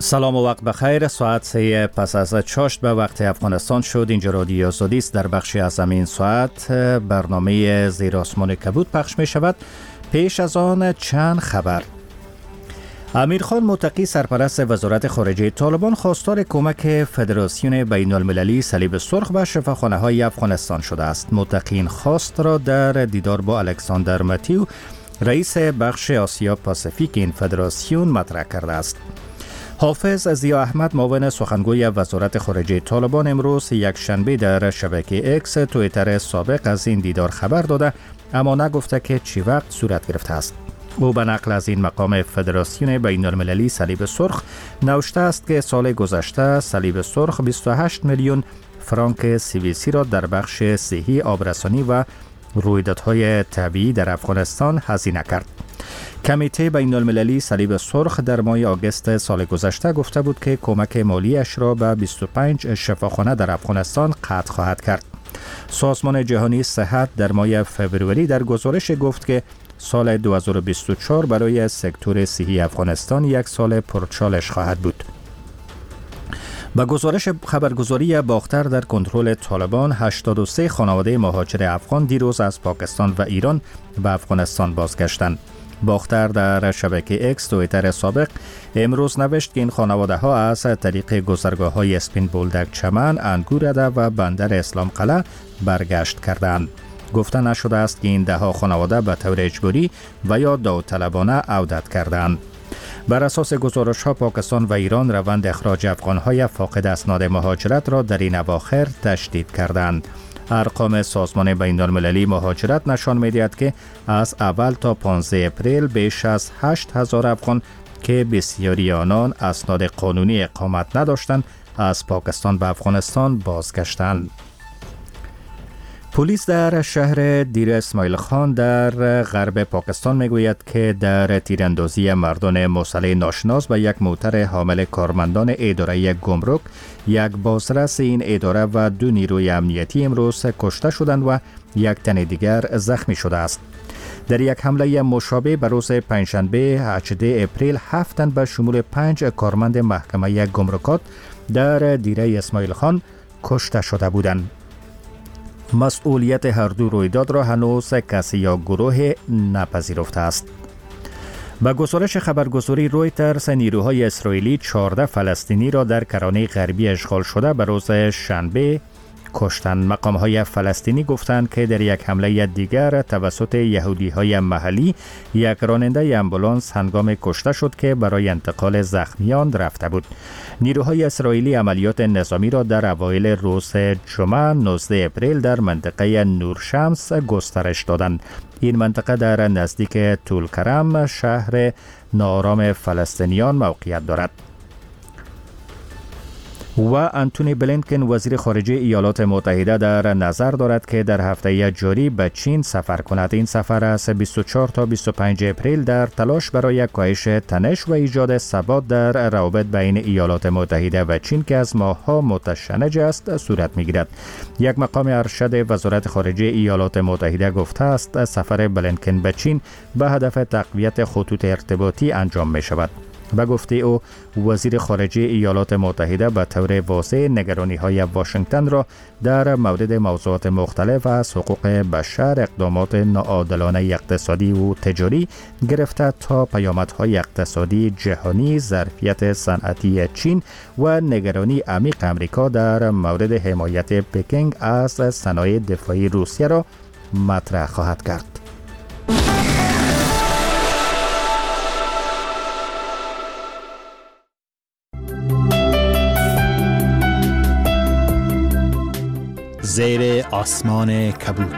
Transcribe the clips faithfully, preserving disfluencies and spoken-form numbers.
سلام و وقت بخیر. ساعت سه پس از چاشت به وقت افغانستان شد. اینجا رادیو آزادی است. در بخشی از همین ساعت برنامه زیر آسمان کبود پخش می شود. پیش از آن چند خبر. امیر خان متقی سرپرست وزارت خارجه طالبان خواستار کمک فدراسیون بین المللی صلیب سرخ به شفاخانه های افغانستان شده است. متقی این خواست را در دیدار با الکساندر متیو رئیس بخش آسیا پاسیفیک این فدراسیون مطرح کرده است. حافظ ضیا احمد معاون سخنگوی وزارت خارجه طالبان امروز یک شنبه در شبکه اکس توییتر سابق از این دیدار خبر داده، اما نگفته که چی وقت صورت گرفته است. او به نقل از این مقام فدراسیون بین المللی صلیب سرخ نوشته است که سال گذشته صلیب سرخ بیست و هشت میلیون فرانک سوئیسی را در بخش صحی، آبرسانی و رویدادهای طبیعی در افغانستان هزینه کرد. کمیته بین المللی صلیب سرخ در ماه آگوست سال گذشته گفته بود که کمک مالیش را به بیست و پنج شفاخانه در افغانستان قطع خواهد کرد. سازمان جهانی صحت در ماه فوریه در گزارش گفت که سال دو هزار و بیست و چهار برای سکتور صحی افغانستان یک سال پرچالش خواهد بود. با گزارش خبرگزاری باختر در کنترل طالبان، هشتاد و سه خانواده مهاجر افغان دیروز از پاکستان و ایران به افغانستان بازگشتند. باختر در شبکه اکس توییتر سابق امروز نوشت که این خانواده ها از طریق گذرگاه های اسپین بولدک چمن، انگورده و بندر اسلام قلعه برگشت کردند. گفته نشده است که این ده ها خانواده به طور اجباری و یا داوطلبانه عودت کردند. بر اساس گزارش ها، پاکستان و ایران روند اخراج افغان های فاقد اسناد مهاجرت را در این اواخر تشدید کردند. ارقام سازمان بین المللی مهاجرت نشان می‌دهد که از اول تا پانزده اپریل بیش از هشت هزار افغان که بسیاری آنان اسناد قانونی اقامت نداشتند از پاکستان به افغانستان بازگشتند. پلیس در شهر دیر اسماعیل خان در غرب پاکستان میگوید که در تیراندازی مردان مسلح ناشناس به یک موتر حامل کارمندان اداره گمرک، یک بازرس این اداره و دو نیروی امنیتی امروز کشته شدند و یک تن دیگر زخمی شده است. در یک حمله مشابه به روز پنجشنبه هجدهم اپریل هفت تن به شمول پنج کارمند محکمه گمرکات در دیره اسماعیل خان کشته شده بودند. مسئولیت هر دو رویداد را هنوز کسی یا گروه نپذیرفته است. با گزارش خبرگزاری رویترز، نیروهای اسرائیلی چهارده فلسطینی را در کرانه غربی اشغال شده به روز شنبه کشتند. مقام‌های فلسطینی گفتند که در یک حمله دیگر توسط یهودی‌های محلی یک راننده آمبولانس هنگام کشته شد که برای انتقال زخمیان رفته بود. نیروهای اسرائیلی عملیات نظامی را در اوایل روز جمعه نوزدهم اپریل در منطقه نورشمس گسترش دادند. این منطقه در نزدیک طولکرم، شهر ناآرام فلسطینیان موقعیت دارد. و انتونی بلینکن وزیر خارجه ایالات متحده در نظر دارد که در هفته جاری به چین سفر کند. این سفر از بیست و چهار تا بیست و پنج اپریل در تلاش برای کاهش تنش و ایجاد ثبات در روابط بین ایالات متحده و چین که از ماه‌ها متشنج است صورت می‌گیرد. یک مقام ارشد وزارت خارجه ایالات متحده گفته است سفر بلینکن به چین به هدف تقویت خطوط ارتباطی انجام می‌شود. به گفته او، وزیر خارجه ایالات متحده به طور واضح نگرانی‌های واشنگتن را در مورد موضوعات مختلف از حقوق بشر، اقدامات ناعادلانه اقتصادی و تجاری گرفته تا پیامدهای اقتصادی جهانی، ظرفیت صنعتی چین و نگرانی عمیق امریکا در مورد حمایت پکینگ از صنایع دفاعی روسیه را مطرح خواهد کرد. زیر آسمان کبود.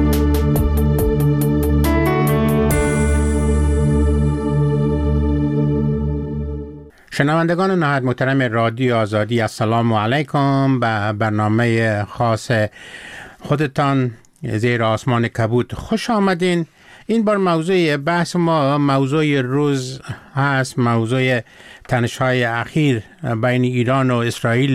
شنوندگان نهایت محترم رادیو آزادی، السلام علیکم. به برنامه خاص خودتان زیر آسمان کبود خوش آمدین. این بار موضوع بحث ما موضوع روز هست، موضوع تنش‌های اخیر بین ایران و اسرائیل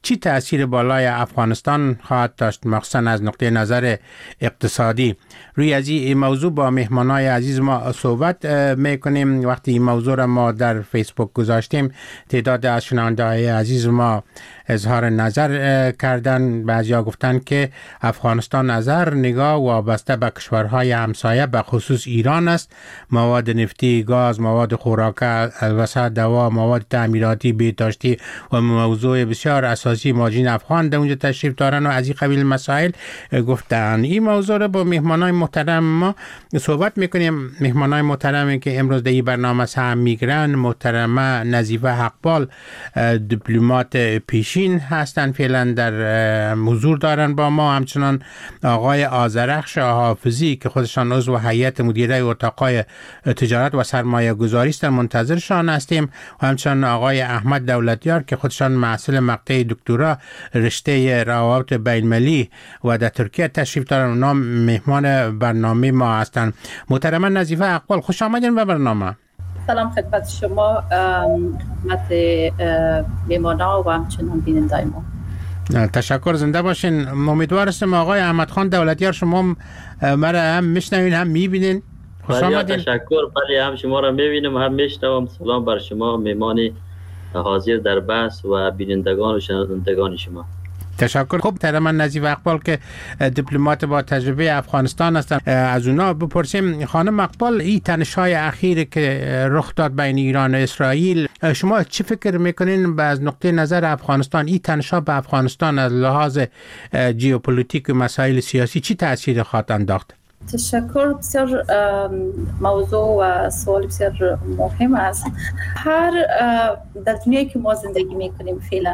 چی تأثیر بالای افغانستان خواهد داشت، مخصوصا از نقطه نظر اقتصادی؟ روی از این موضوع با مهمانای عزیز ما صحبت میکنیم. وقتی این موضوع را ما در فیسبوک گذاشتیم، تعداد از شنونده‌های عزیز ما اظهار نظر کردن. بعضیا گفتن که افغانستان نظر نگاه وابسته به کشورهای همسایه به خصوص ایران است. مواد نفتی، گاز، مواد خوراک، البته دوا، مواد تعمیراتی، بهداشتی و موضوع بسیار اساسی ماجین افغان در اونجا تشریف دارن و از این قبیل مسائل گفتن. این موضوع را با مهمانای محترم ما صحبت میکنیم. مهمانای محترمی که امروز در این برنامه سهم میگیرن محترمه نظیفه حقپال، دیپلمات پیشین هستن، فعلا در حضور دارن با ما. همچنان آقای آذرخش حافظی که خودشان عضو هیئت مدیره اتاقای تجارت و سرمایه گذاری است، منتظرشان هستیم. و همچنان آقای احمد دولتیار که خودشان محصل مقطع دکترا رشته روابط بین المللی و در ترکیه تشریف دارن، اونا مهمان برنامه ما هستند. محترمه نظیفه حقپال، خوش آمدین به برنامه. سلام خدمت شما، خدمت میهمانا و همچنان بینندای ما. تشکر، زنده باشین. امیدوار هستم آقای احمد خان دولتیار شما مرا هم میشنوین هم میبینین. خوش آمدین. تشکر، بله هم شما را میبینم هم میشنوم. سلام بر شما مهمان حاضر در بحث و بینندگان و شنوندگان شما. تشکر. خب محترمه نظیفه حقپال که دیپلمات با تجربه افغانستان هستند، از اونا بپرسیم. خانم حقپال، این تنش‌های اخیر که رخ داد بین ایران و اسرائیل، شما چی فکر میکنین از نقطه نظر افغانستان این تنش‌ها به افغانستان از لحاظ ژئوپلیتیک و مسائل سیاسی چی تأثیر خواهد انداخت؟ تشکر. بسیار موضوع و سوال بسیار مهم است. هر در دنیایی که ما زندگی میکنیم فعلا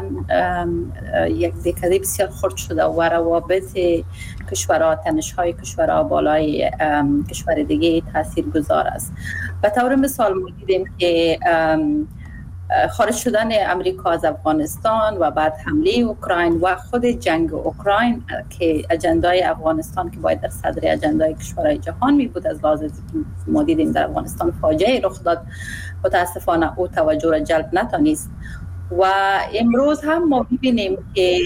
یک دکاده بسیار خرد شده و روابط کشورها، تنش‌های کشورها بالای کشور دیگه تاثیرگذار است. به طور مثال ما دیدیم که خارج شدن امریکا از افغانستان و بعد حمله اوکراین و خود جنگ اوکراین که اجندای افغانستان که باید در صدر اجندای کشورهای جهان می بود، از لحاظ ما دیدیم در افغانستان فاجعه رخ داد، متاسفانه او توجه را جلب نتانست. و امروز هم ما ببینیم که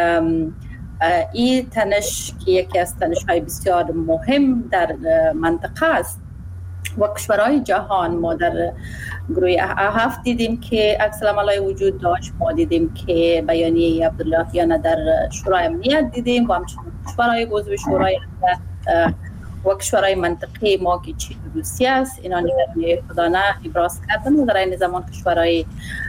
این تنش که یکی از تنش‌های بسیار مهم در منطقه است و کشورهای جهان، ما در گروه هفت دیدیم که عکس العمل‌های وجود داشت، ما دیدیم که بیانیه عبداللهیان در شورای امنیت دیدیم و همچنین کشورهای عضو شورای امنیت و کشورهای منطقه ما که چین و روسیه است، اینا نگرانی خودانه ابراز کردن و در این زمان کشورهای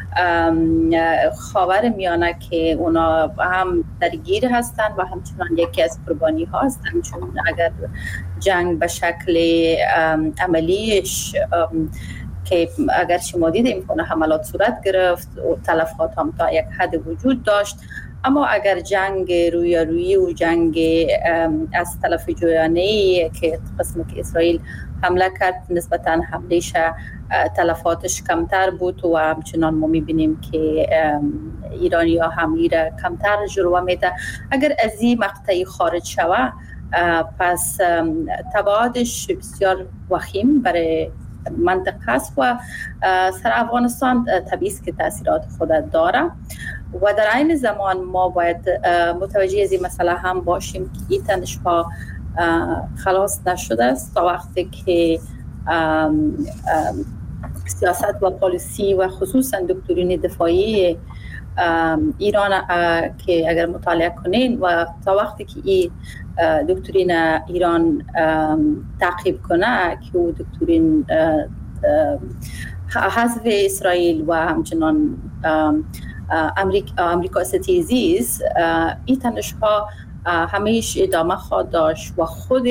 خاور میانه که اونا هم درگیر هستند و همچنان یکی از قربانی ها هستند، چون اگر جنگ به شکل عملیش که اگر شما دیدیم کنه حملات صورت گرفت و تلفات هم تا یک حد وجود داشت، اما اگر جنگ رویارویی و جنگ از طرف جویانه‌ای که قسم که اسرائیل حمله کرد نسبتاً حملهش تلفاتش کمتر بود و همچنان ما میبینیم که ایرانی ها حمله را کمتر جلوه میده. اگر از این مقطعی خارج شود پس تبعاتش بسیار وخیم برای منطقه است و سر افغانستان طبیعی است که تاثیرات خود داره و در عین زمان ما باید متوجه از این مسئله هم باشیم که این تنش‌ها خلاص نشده است تا وقتی که ام ام سیاست و پالیسی و خصوصا دکترین دفاعی ایران که اگر مطالعه کنین و تا وقتی که این دکترین ایران تعقیب کنه که او دکترین حذف اسرائیل و همچنان امریکا امریکا ستیزیست، این تنش‌ها همیش ادامه خواهد داشت و خود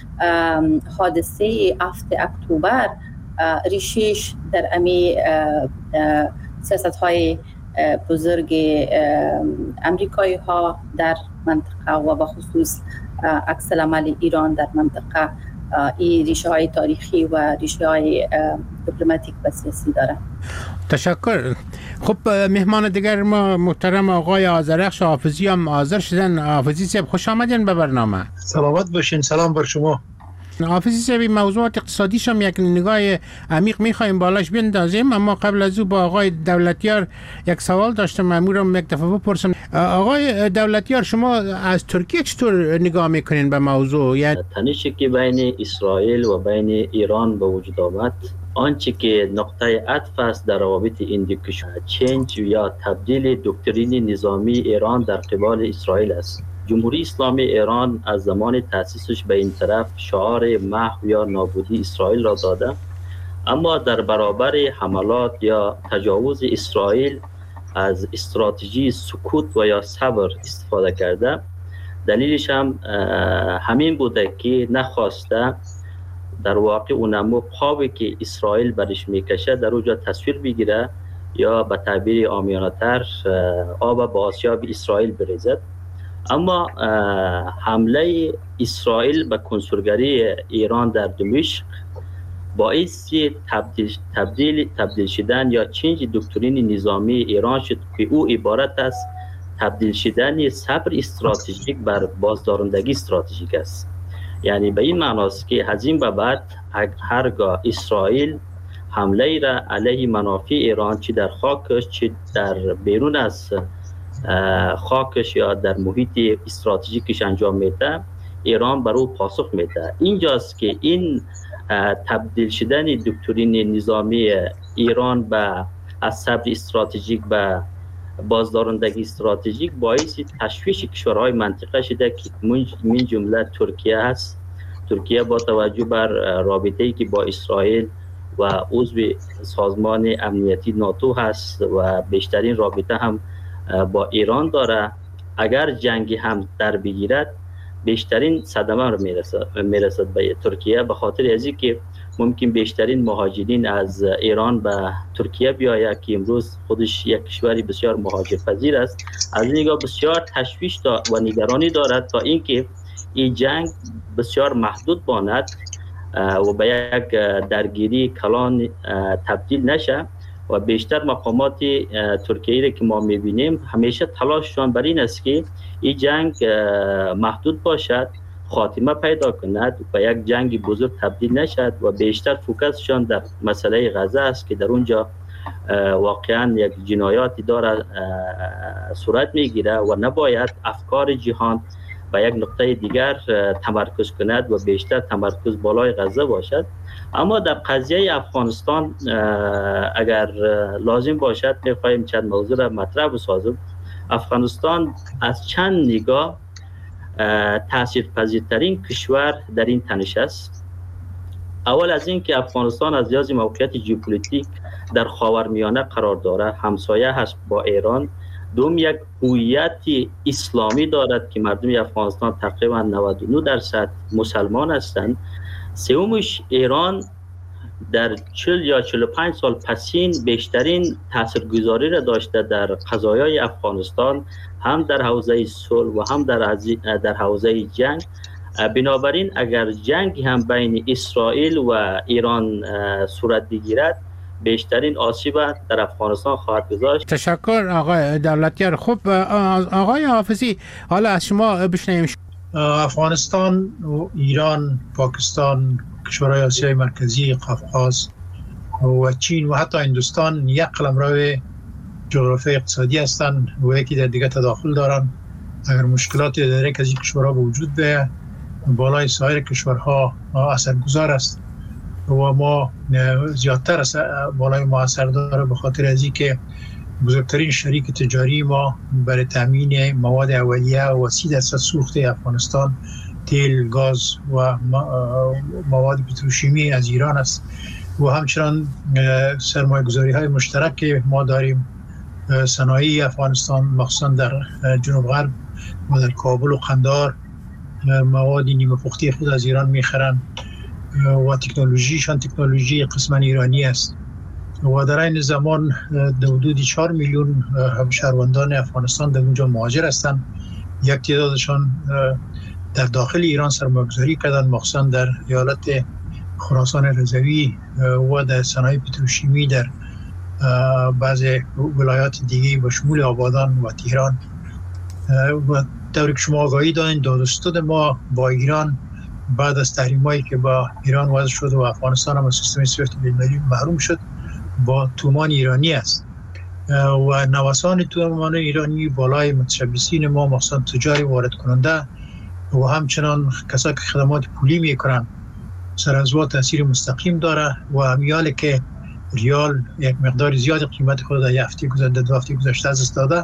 حادثه هفتم اکتبر ریشش در امی سیاست‌های بزرگ امریکایی ها در منطقه و بخصوص عکس العمل ایران در منطقه این ریشه های تاریخی و ریشه های دیپلماتیک و سیاسی داره. تشکر. خب مهمان دیگر ما محترم آقای آذرخش حافظی هم حاضر شدن. حافظی صاحب خوش آمدین به برنامه. سلامت باشین. سلام بر شما. حافظی صاحب موضوعات اقتصادیش هم یک نگاه عمیق میخوایم بالاش بندازیم، اما قبل از او با آقای دولتیار یک سوال داشتم، مامورم یک دفعه بپرسم. آقای دولتیار، شما از ترکیه چطور نگاه میکنین به موضوع؟ یعنی تنشی که بین اسرائیل و بین ایران به وجود آمد، آنچه که نقطه عطف است در روابط این دو کشور، چنج یا تبدیل دکترین نظامی ایران در قبال اسرائیل است. جمهوری اسلامی ایران از زمان تأسیسش به این طرف شعار محو یا نابودی اسرائیل را داده، اما در برابر حملات یا تجاوز اسرائیل از استراتژی سکوت و یا صبر استفاده کرده. دلیلش هم همین بوده که نخواسته در واقع اونمو قابی که اسرائیل برش میکشه در اونجا تصویر بگیره یا به تعبیر عامیانه‌تر آب به آسیاب اسرائیل بریزد. اما حمله اسرائیل به کنسولگری ایران در دمشق باعث تبدیل تبدیل تبدیل شدن یا چنج دکترین نظامی ایران شد که او عبارت است تبدیل شدن صبر استراتژیک بر بازدارندگی استراتژیک است. یعنی به این معناست که از این به بعد هرگاه اسرائیل حمله را علیه منافع ایران چه در خاکش چه در بیرون از خاکش یا در محیط استراتژیکش انجام میده، ایران بر او پاسخ میده. اینجاست که این تبدیل شدن دکترین نظامی ایران به از صبر استراتژیک به بازدارندگی استراتژیک باعث تشویش کشورهای منطقه شده که من جمله ترکیه است. ترکیه با توجه بر رابطه‌ای که با اسرائیل و عضو سازمان امنیتی ناتو هست و بیشترین رابطه هم با ایران داره، اگر جنگی هم در بگیرد بیشترین صدمه رو میرسد میرسد به ترکیه، به خاطر از اینکه ممکن بیشترین مهاجرین از ایران به ترکیه بیاید که امروز خودش یک کشوری بسیار مهاجرپذیر است. از این نگاه بسیار تشویش و نگرانی دارد تا اینکه این جنگ بسیار محدود باند و به یک درگیری کلان تبدیل نشه و بیشتر مقامات ترکیه را که ما میبینیم همیشه تلاششان بر این است که این جنگ محدود باشد، خاتمه پیدا کند و یک جنگ بزرگ تبدیل نشد و بیشتر فوکسشان در مسئله غزه است که در اونجا واقعا یک جنایاتی داره صورت میگیره و نباید افکار جهان به یک نقطه دیگر تمرکز کند و بیشتر تمرکز بالای غزه باشد. اما در قضیه افغانستان اگر لازم باشد میخواهیم چند موضوع را مطرح بسازیم. افغانستان از چند نگاه تاثیرپذیرترین کشور در این تنش است. اول از این که افغانستان از لحاظ موقعیت ژئوپلیتیک در خاورمیانه قرار دارد، همسایه هست با ایران. دوم، یک هویت اسلامی دارد که مردم افغانستان تقریبا نود و نه درصد مسلمان هستند. سومش، ایران در چهل یا چهل و پنج سال پسین بیشترین تاثیرگذاری را داشته در قضایای افغانستان، هم در حوزه صلح و هم در در حوزه جنگ. بنابراین اگر جنگ هم بین اسرائیل و ایران صورت بگیرد بیشترین آسیب در افغانستان خواهد گذاشت. تشکر آقای دولتیار. خب آقای حافظی، حالا از شما بشنویم. افغانستان و ایران، پاکستان، کشورهای آسیای مرکزی، قفقاز و چین و حتی هندوستان یک قلمرو جغرافی اقتصادی هستند و یکی در دیگه تداخل دارن. اگر مشکلاتی در یک از این کشورها به وجود بیاید بالای سایر کشورها اثرگذار است و ما زیادتر بالای ما اثر داره به خاطر از اینکه بزرگترین شریک تجاری ما برای تامین مواد اولیه و سی درصد سوخت افغانستان تیل، گاز و مواد پتروشیمی از ایران است و همچنان سرمایه گذاری های مشترک که ما داریم. صنایع افغانستان مخصوصا در جنوب غرب و در کابل و قندهار مواد نیمه پخته خود از ایران میخرن و تکنولوژیشان تکنولوژی قسما ایرانی است و در این زمان حدود چهار میلیون شهروندان افغانستان در اونجا مهاجر هستند. یک تعدادشان در داخل ایران سرمایه‌گذاری کردند، مخصوصا در ایالت خراسان رضوی و در صنایع پتروشیمی در بعض ولایات دیگه به شمول آبادان و تهران. و طوری که شما آگاهی دارین دادستان ما با ایران بعد از تحریمایی که با ایران وضع شد و افغانستان هم از سیستم سویفت بین‌المللی محروم شد با تومان ایرانی است و نوسان تومان ایرانی بالای متشبثین ما مخصوصا تجاری وارد کننده و همچنان کسایی که خدمات پولی میکنن سر از وا تاثیر مستقیم داره و همیال که ریال یک مقدار زیاد قیمت خود در یک هفته گذشته دو هفته گذشته از دست داده،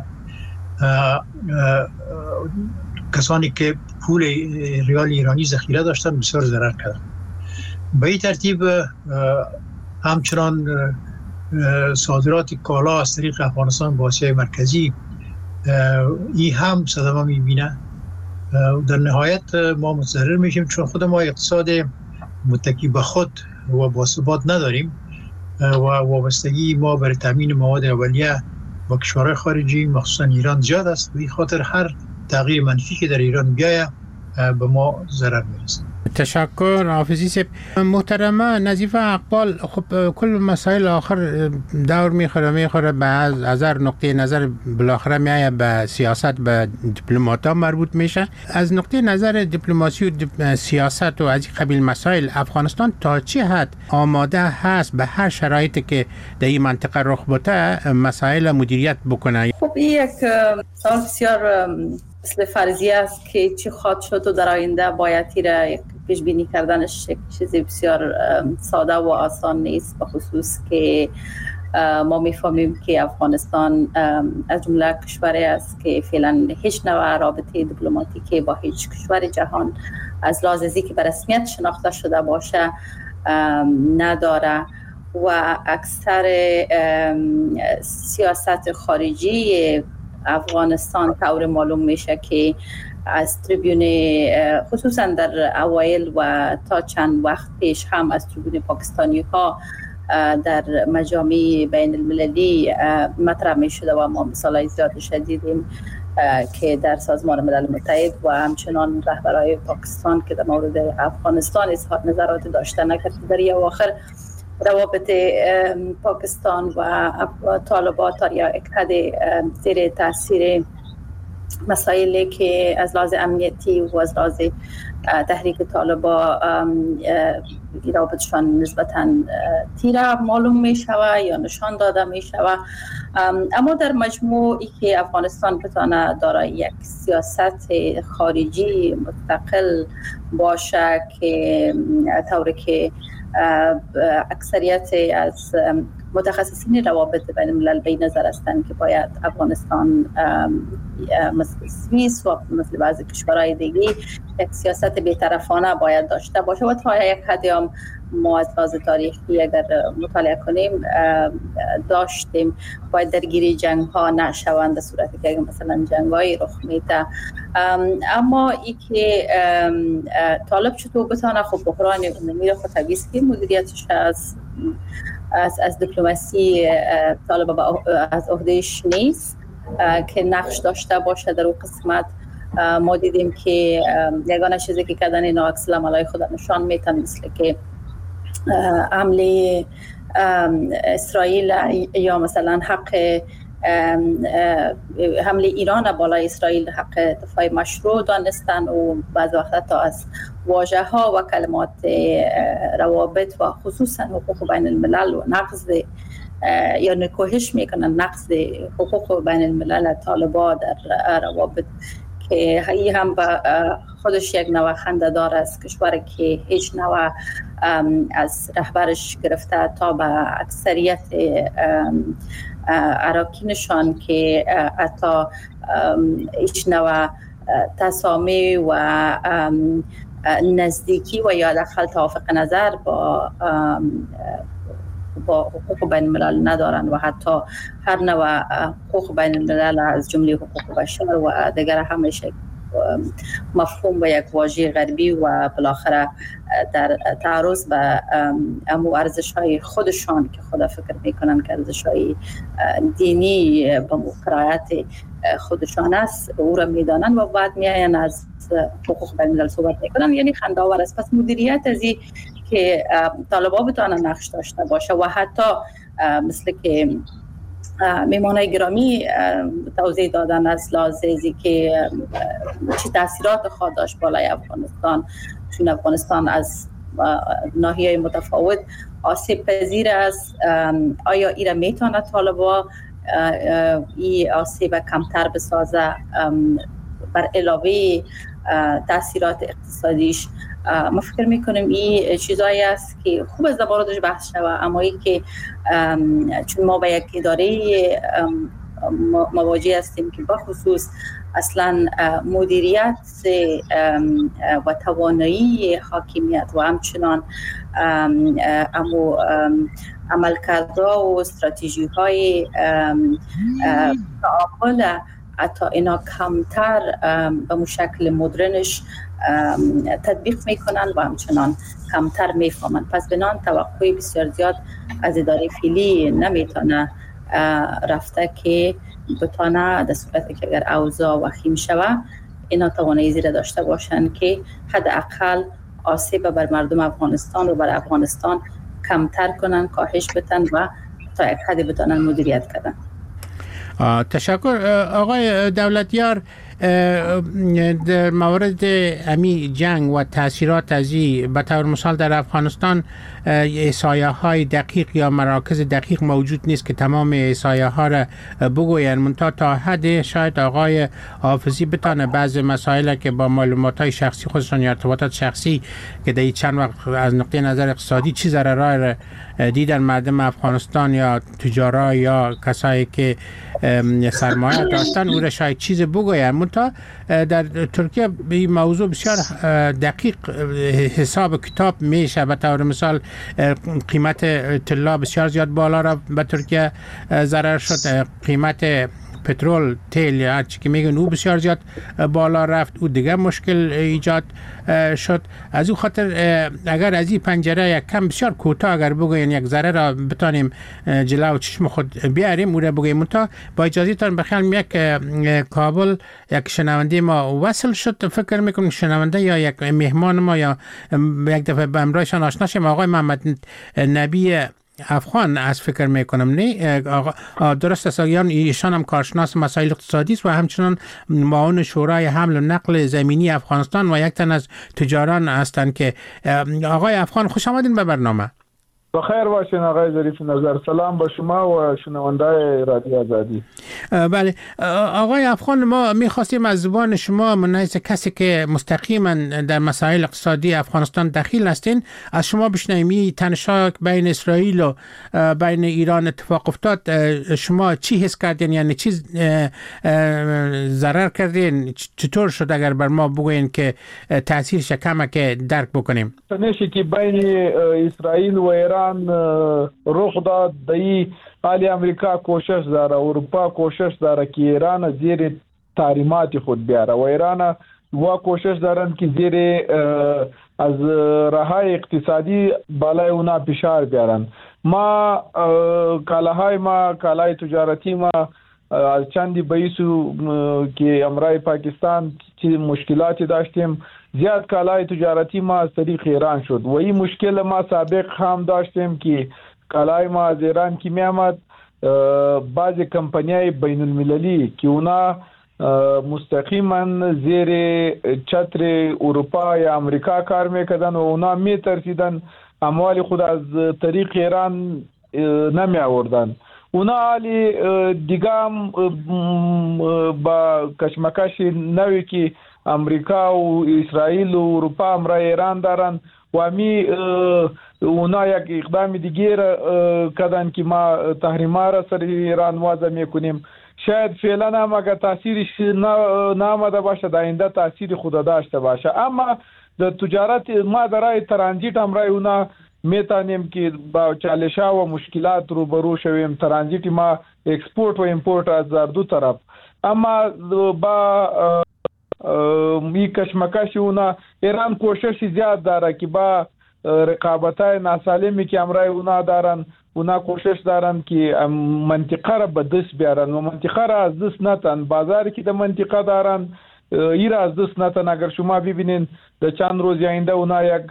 کسانی که پول ریال ایرانی ذخیره داشتن بسیار ضرر کردن. به این ترتیب همچنان صادرات کالا از طریق افغانستان به آسیای مرکزی این هم صدمه میبینه. در نهایت ما متضرر میشیم چون خود ما اقتصاد متکی به خود و باثبات نداریم و وابستگی ما برای تامین مواد اولیه با کشورهای خارجی مخصوصا ایران زیاد است. به این خاطر هر تغییر منفی که در ایران بیاید به ما ضرر میرسه. تشکر حافظی صاحب. محترمه نظیفه اقبال، خب کل مسائل آخر دور میخوره میخوره به از هر نقطه نظر بالاخره میایه به سیاست، به دیپلمات ها مربوط میشه. از نقطه نظر دیپلماسی و سیاست و از این قبیل مسائل افغانستان تا چه حد آماده هست به هر شرایطی که در این منطقه رخ بده مسائل مدیریت بکنه؟ خب این یک سوال بسیار مثل فرضیه است که چی خواهد شد و در آینده باید تیره پیش بینی کردنش یک چیز بسیار ساده و آسان نیست، به خصوص که ما میفهمیم که افغانستان از جمله کشوری است که فعلا هیچ نوع رابطه دیپلماتیکی با هیچ کشور جهان از لحاظ که به رسمیت شناخته شده باشه نداره و اکثر سیاست خارجی افغانستان طور معلوم میشه که از تریبیون خصوصا در اوایل و تا چند وقت پیش هم از تریبیون پاکستانی ها در مجامع بین المللی مطرح می شده و ما مثالای زیادش دیدیم که در سازمان ملل متحد و همچنان رهبرای پاکستان که در مورد افغانستان اظهار نظرات داشتن نکرد. در اواخر روابط پاکستان و طالبان تا یک حد زیر تاثیر مسائلی که از لحاظ امنیتی و از لحاظ تحریک طالبان رابطشان نسبتاً تیره معلوم می شود یا نشان داده می شود. اما در مجموعی که افغانستان بتانه دارای یک سیاست خارجی مستقل باشه که طوری که اکثریت از متخصصین روابط بین الملل به نظر هستند که باید افغانستان مثل سوئیس و مثل بعضی کشورهای دیگه یک سیاست بی‌طرفانه باید داشته باشه و تا یک حدی هم ما از لحاظ تاریخی اگر مطالعه کنیم داشتیم باید درگیری جنگ ها نشوند در صورتی که مثلا جنگ های رخ میده. اما ای که طالب چطور بتانه خب بحران عمومی رو خود طبیعیست که مدیریتش از از از دیپلماسی طالب از عهدهش نیست که نقش داشته باشه در اون قسمت. ما دیدیم که یگانه چیزی که کردن اینا عکس العملای خود نشان میتن، مثل که حمله اسرائیل یا مثلا حق حمله ایران بالای اسرائیل حق دفاع مشروع دانستن و بعض وقتا تا از واژه ها و کلمات روابط و خصوصا حقوق بین الملل و نقض یا نکوهش میکنن نقض حقوق بین الملل طالبا در روابط که هایی هم با خودش یک نوع خنده‌دار است. کشوری که هیچ نوع از رهبرش گرفته تا به اکثریت اراکینشان که حتی هیچ نوع تسامی و نزدیکی و یا دخل توافق نظر با با حقوق بین الملل ندارن و حتی هر نوع حقوق بین الملل از جمله حقوق بشر و دیگر همیشه مفهوم و یک واژه غربی و بالاخره در تعرض به امو ارزش‌های خودشان که خدا فکر میکنن که ارزش‌های دینی به مقررات خودشان است او را میدانن و بعد میاین از حقوق بین الملل صحبت میکنن. یعنی خنده‌آور است. پس مدیریت از این که طالبان بتوانن نقش داشته باشه و حتی مثل که میمانای گرامی توضیح دادن از لحاظی که چه تاثیرات خود داشت بالای افغانستان، چون افغانستان از ناحیه متفاوت آسیب پذیر است. آیا ایرا میتونه طالبا این آسیب کمتر بسازه بر علاوه تاثیرات اقتصادیش؟ ما فکر میکنیم این چیزایی است که خوب از موردش بحث شود، اما این که چون ما به یک اداره مواجه هستیم که بخصوص اصلا مدیریت و توانایی حاکمیت و همچنان امو عملکردها و استراتژی های تعامل حتی اینا کمتر به مشکل مدرنش تطبیق میکنن و همچنان کمتر میفهمن. پس بنان توقعی بسیار زیاد از اداره فعلی نمیتونه رفته که بتانه در صورتی که اگر اوضاع وخیم شود اینا توانایی زیر داشته باشن که حداقل آسیب بر مردم افغانستان و بر افغانستان کمتر کنن، کاهش بدن و تا یک حدی بتانن مدیریت کردن. تشکر آقای دولتیار. در مورد امی جنگ و تاثیرات ازی به طور مثال در افغانستان احصایه های دقیق یا مراکز دقیق موجود نیست که تمام احصایه ها را بگوین، منتها تا حد شاید آقای حافظی بتانه بعض مسائل که با معلومات های شخصی خودشان یا ارتباطات شخصی که در چند وقت از نقطه نظر اقتصادی چی ضررها دیدن مردم افغانستان یا تجارا یا کسایی که سرمایه داشتن او را شاید چیز بگوین. منتها در ترکیه این موضوع بسیار دقیق حساب کتاب میشه. به طور مثال قیمت طلا بسیار زیاد بالا را به ترکیه ضرر شد، قیمت پترول تیل یا هر چی که میگن او بسیار زیاد بالا رفت، او دیگه مشکل ایجاد شد. از او خاطر اگر از این پنجره یک کم بسیار کوتاه اگر بگوین یک ذره را بتانیم جلو چشم خود بیاریم او را بگویم. منتها با اجازهتان بخیال یک کابل یک شنونده ما وصل شد، فکر میکنم شنونده یا یک مهمان ما یا یک دفعه به امرایشان آشنا شیم. آقای محمد نبی افغان از فکر میکنم نه آقا درست است، ایشان هم کارشناس مسائل اقتصادی است و همچنان معاون شورای حمل و نقل زمینی افغانستان و یک تن از تجاران هستند. که آقای افغان خوش آمدین به برنامه. بخیر باشین آقای ظریف نظر. سلام با شما و شنوندای رادیو آزادی. بله آقای افغان، ما میخواستیم از زبان شما منحیث کسی که مستقیما در مسائل اقتصادی افغانستان دخیل هستین از شما بشنویم تنش‌ها بین اسرائیل و بین ایران اتفاق افتاد. شما چی حس کردین؟ یعنی چی ضرر کردین؟ چطور شد اگر بر ما بگوین که تاثیرش کمه که درک بکنیم؟ تنشی که بین اسرائیل و ایران رخ داد دایی حالی امریکا کوشش داره، اروپا کوشش داره که ایران زیر تحریمات خود بیاره و ایران و کوشش دارن که زیر از راهای اقتصادی بالای اونا فشار بیارن. ما کالاهای ما کالای تجارتی ما از چندی بایسو که امرای پاکستان چی مشکلاتی داشتیم، زیاد کالای تجارتی ما از طریق ایران شد و این مشکل ما سابق هم داشتیم که کالای ما از ایران که می آمد بعضی کمپانیای بین المللی که اونا مستقیما زیر چتر اروپا یا امریکا کار میکردن و اونا می ترسیدن اموال خود از طریق ایران نمی آوردن. اونا حالی دیگه هم با کشمکش نوی که امریکا و اسرائیل و اروپا امرای ایران دارن و امی اونا یک اقدام دیگه را کردن که ما تحریما را سر ایران وضع میکنیم. شاید فعلا هم اگر تاثیرش نامده باشه در آینده تاثیر خود داشته باشه، اما در تجارت ما در راه ترانزیت امرای اونا میتونیم که با چالش‌ها و مشکلات روبرو شویم. ترانزیت ما اکسپورت و امپورت از دو طرف، اما با می کشمکش اونا ایران کوشش زیاد داره که با رقابتای ناسالمی که امرای اونا دارن اونا کوشش دارن که منطقه را به دست بیارن و منطقه را از دست نتن. بازاری که در منطقه دارن ای را از دست نتن. اگر شما ببینین در چند روز آینده اونا یک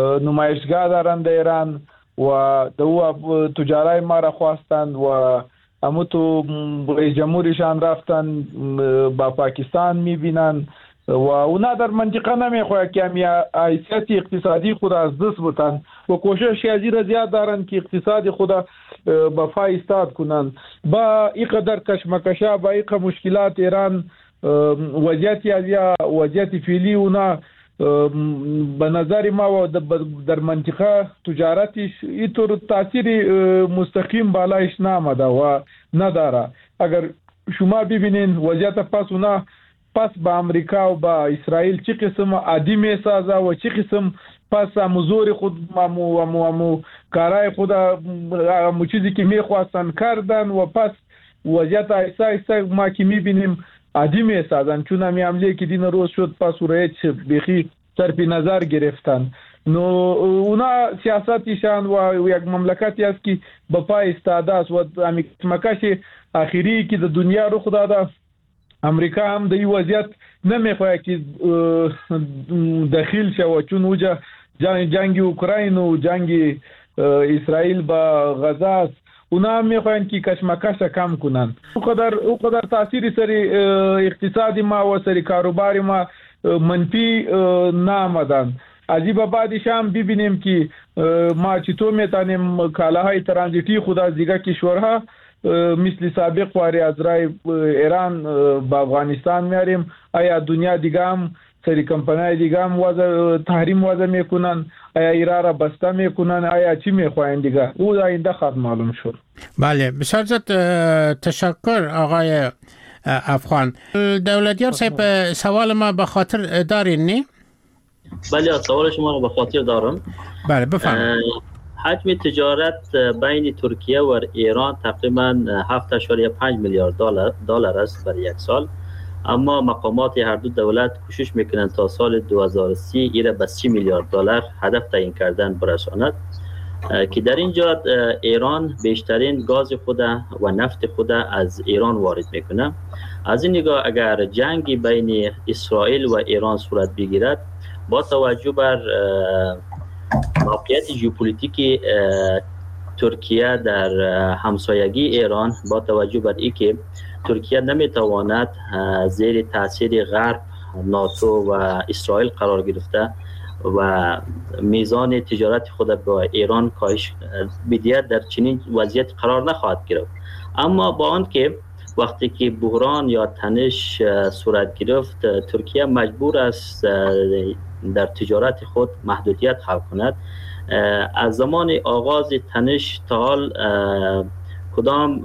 نمایشگاه دارن در ایران و دو تجارای ما را خواستند و اما تو رئیس جمهورشان رفتن با پاکستان میبینن و اونا در منطقه نمیخواه که همی حیثیت اقتصادی خود از دست بتن و کوشش ازی زیاد دارن که اقتصاد خود با فا ایستاد کنن. با اینقدر کشمکشا، با اینقدر مشکلات ایران وضعیت ازیا وضعیت فعلی اونا به نظر ما در منطقه تجارتش اینطور تاثیر مستقیم بالایش نامده و نداره. اگر شما ببینین وضعیت پس اونا پس با امریکا و با اسرائیل چه قسم عادی میسازه و چه قسم پس مزور خود مامو مامو مامو کارای خود مو چیزی که میخواستن کردن و پس وضعیت ایسا ایسا ما که میبینیم عادی میسازن، چون همی عملیه که دین روز شد پس رایت بخی صرف نظر گرفتن. نو اونا سیاستیشان و یک مملکتی است که با پای استاده است و همی مکش آخری که در دنیا رو خدا ده امریکا هم در این وضعیت نمیخواه که دخیل شود، چون اوجا جنگ, جنگ اوکراین و جنگ اسرائیل با غزه است. اونا هم میخواین که کشمکش کم کنن. او قدر او قدر تاثیر سری اقتصادی ما و سری کاروباری ما منفی نامدن. عجیبه بعدش هم ببینیم که ما چطور میتونیم کالاهای ترانزیتی خود از دیگه کشورها مثل سابق واری از رای ایران با افغانستان میاریم. آیا دنیا دیگه هم سری کمپنی‌های دیگه هم وضع تحریم وضع میکنن؟ آیا ایران را بسته میکنن؟ آیا چی میخواین دیگه؟ او آینده خواهد معلوم شد. بله، بسیار زیاد تشکر آقای افغان. دولتیار صاحب، سوال ما به خاطر دارین نه؟ بله، سوال شما رو به خاطر دارم. بله بفرمایید. حجم تجارت بین ترکیه و ایران تقریبا هفت اشاریه پنج میلیارد دلار دلار است برای یک سال، اما مقامات هر دو دولت کوشش میکنند تا سال دو هزار و سی ایره به سی میلیارد دلار هدف تعیین کردن برساند، که در اینجا ایران بیشترین گاز خود و نفت خود از ایران وارد میکنه. از این نگاه اگر جنگی بین اسرائیل و ایران صورت بگیرد، با توجه بر موقعیت ژئوپلیتیکی ترکیه در همسایگی ایران، با توجه بر اینکه ترکیه نمیتواند زیر تاثیر غرب، ناتو و اسرائیل قرار گرفته و میزان تجارت خود با ایران کاهش بدهد، در چنین وضعیت قرار نخواهد گرفت. اما با آن که وقتی که بحران یا تنش صورت گرفت، ترکیه مجبور است در تجارت خود محدودیت خلق کند. از زمان آغاز تنش تا حال کدام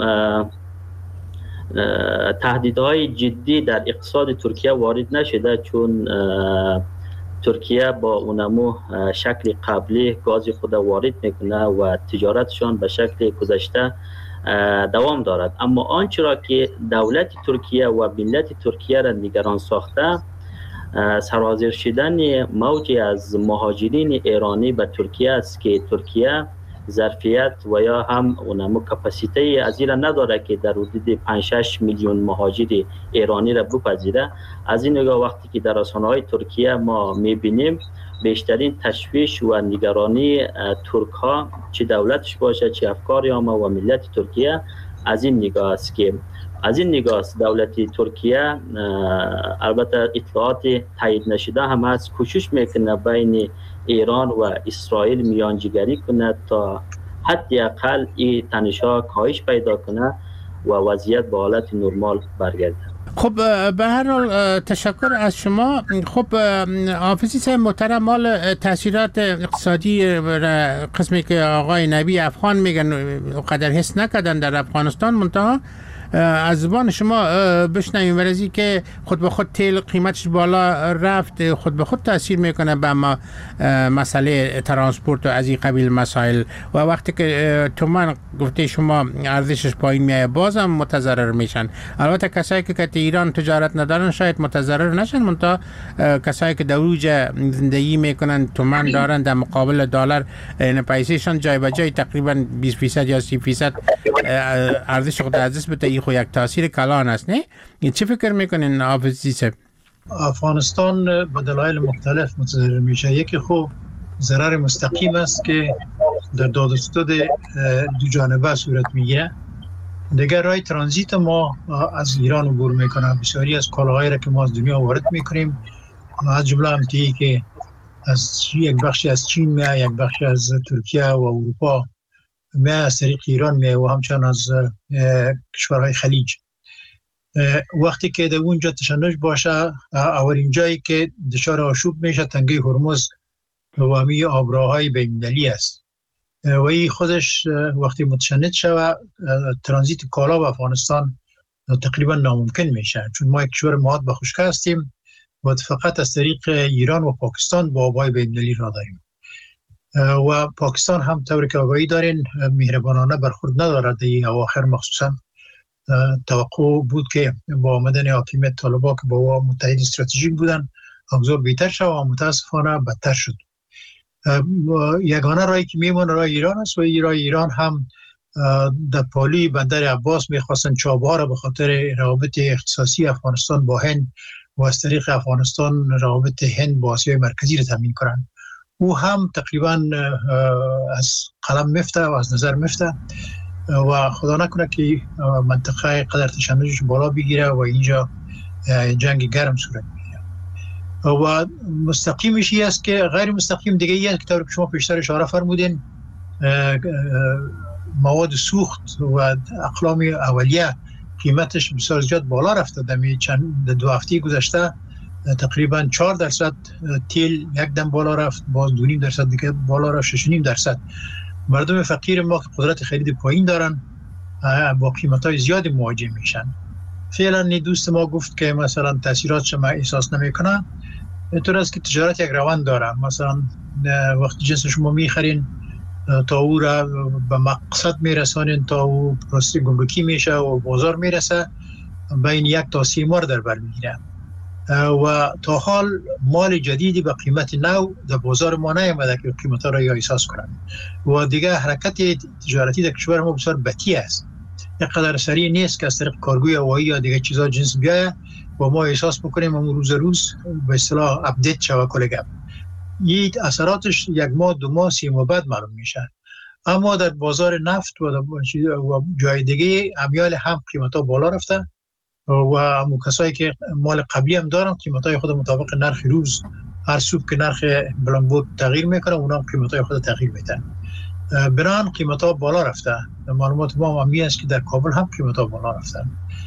تهدیدهای جدی در اقتصاد ترکیه وارد نشده، چون ترکیه با اونمو شکل قبلی گاز خود وارد میکنه و تجارتشان به شکل گذشته دوام دارد. اما آنچه را که دولت ترکیه و ملت ترکیه را نگران ساخته، سرازیر شدن موجی از مهاجرین ایرانی به ترکیه است که ترکیه ظرفیت و یا هم اونمو کپاسیته از این نداره که در حدود پنج شش میلیون مهاجر ایرانی را بپذیره. از این نگاه وقتی که در رسانه‌های ترکیه ما میبینیم بیشترین تشویش و نگرانی ترک ها، چه دولتش باشه چه افکار عامه و ملت ترکیه، از این نگاه است که از این نگاه دولت ترکیه البته اطلاعات تایید نشده هم از کوشش میکنه بین ایران و اسرائیل میانجیگری کنه تا حداقل این تنش‌ها کاهش پیدا کنه و وضعیت به حالت نرمال برگرده. خب به هر حال تشکر از شما. خب حافظی صاحب محترم، مال تاثیرات اقتصادی قسمی که آقای نبی افغان میگن قدر حس نکردن در افغانستان، منتها از زبان شما بشنویم ورزی که خود به خود تیل قیمتش بالا رفت، خود به خود تاثیر میکنه به ما مسئله ترانسپورت و از این قبیل مسائل، و وقتی که تومان گفته شما ارزشش پایین میایه بازم متضرر میشن. البته کسایی که که ایران تجارت ندارن شاید متضرر نشن، منتها کسایی که در اوج زندگی میکنن تومان دارن در مقابل دلار، این پیسهشان جای به جای تقریبا بیست درصد یا سی درصد ارزش خود از دست بده. خو یک تاثیر کلان است، نه؟ این چه فکر میکنین حافظی صاحب؟ افغانستان به دلایل مختلف متضرر میشه. یکی خو ضرر مستقیم است که در داد و ستد دو جانبه صورت میگیره. دیگر راه ترانزیت ما از ایران عبور میکنه. بسیاری از کالاهایی را که ما از دنیا وارد میکنیم، از جمله هم تی که از یک بخشی از چین میاد، یک بخشی از ترکیه و اروپا میاد، از طریق ایران میاد و همچنان از کشورهای خلیج. وقتی که در اونجا تشنج باشه، اولین جایی که دچار آشوب میشه تنگه هرمز و همی آبراهای بین‌المللی است و این خودش وقتی متشنج شود ترانزیت کالا به افغانستان تقریبا ناممکن میشه، چون ما یک کشور مواد به خشکی هستیم و فقط از طریق ایران و پاکستان با آبهای بین‌المللی را داریم و پاکستان هم طوری که آگاهی دارین مهربانانه برخورد ندارد. در اواخر مخصوصا توقع بود که با آمدن حاکمیت طالبان که با متحد استراتژیک بودن ابزار بهتر شد و متاسفانه بدتر شد. یگانه راهی که میمونه راه ایران است و این راه ایران هم در پالی بندر عباس میخواستن چابهار را به خاطر روابط اختصاصی افغانستان با هند و از طریق افغانستان روابط هند با آسیای مرکزی را تامین کنند. او هم تقریبا از قلم میفته و از نظر میفته و خدا نکنه که منطقه قدر تشنجش بالا بگیره و اینجا جنگ گرم صورت بگیره. و مستقیمش این است که غیر مستقیم دیگه این است که طور که شما پیشتر اشاره فرمودین مواد سوخت و اقلام اولیه قیمتش بسیار زیاد بالا رفته. دمی چند دو هفته گذشته تقریبا چهار درصد تیل یک دم بالا رفت، باز دو نیم درصد دیگه بالا رفت، شش و نیم درصد. مردم فقیر ما که قدرت خرید پایین دارن با قیمت‌های زیادی مواجه میشن. فعلا دوست ما گفت که مثلا تاثیرات شما احساس نمیکنه. اینطور است که تجارت یک روند داره. مثلا وقتی جنس شما میخرین تا او را به مقصد میرسانین، تا او پروسه گمرکی میشه و بازار میرسه، بین یک تا سی ماه در بر میگیره و تا حال مال جدیدی به قیمت نو در بازار ما نیامده که قیمت‌ها را یا احساس کنند و دیگه حرکت تجارتی در کشور ما بسیار بطیء است. یک قدر سریع نیست که از طریق کارگوی هوایی یا دیگه چیزا جنس بیاید و ما احساس بکنیم و روز روز به اصطلاح اپدیت شود کل گپ. این اثراتش یک ماه دو ماه سی ماه بعد معلوم میشه. اما در بازار نفت و جای دیگه امیال هم قیمت‌ها بالا رفته و همون کسایی که مال قبلی هم دارن قیمتای خود مطابق نرخ روز هر صبح که نرخ بلانبود تغییر میکنه اونا هم قیمتای خود تغییر میدن. بران قیمتا بالا رفته. معلومات ما همی است که در کابل هم قیمتا بالا رفتن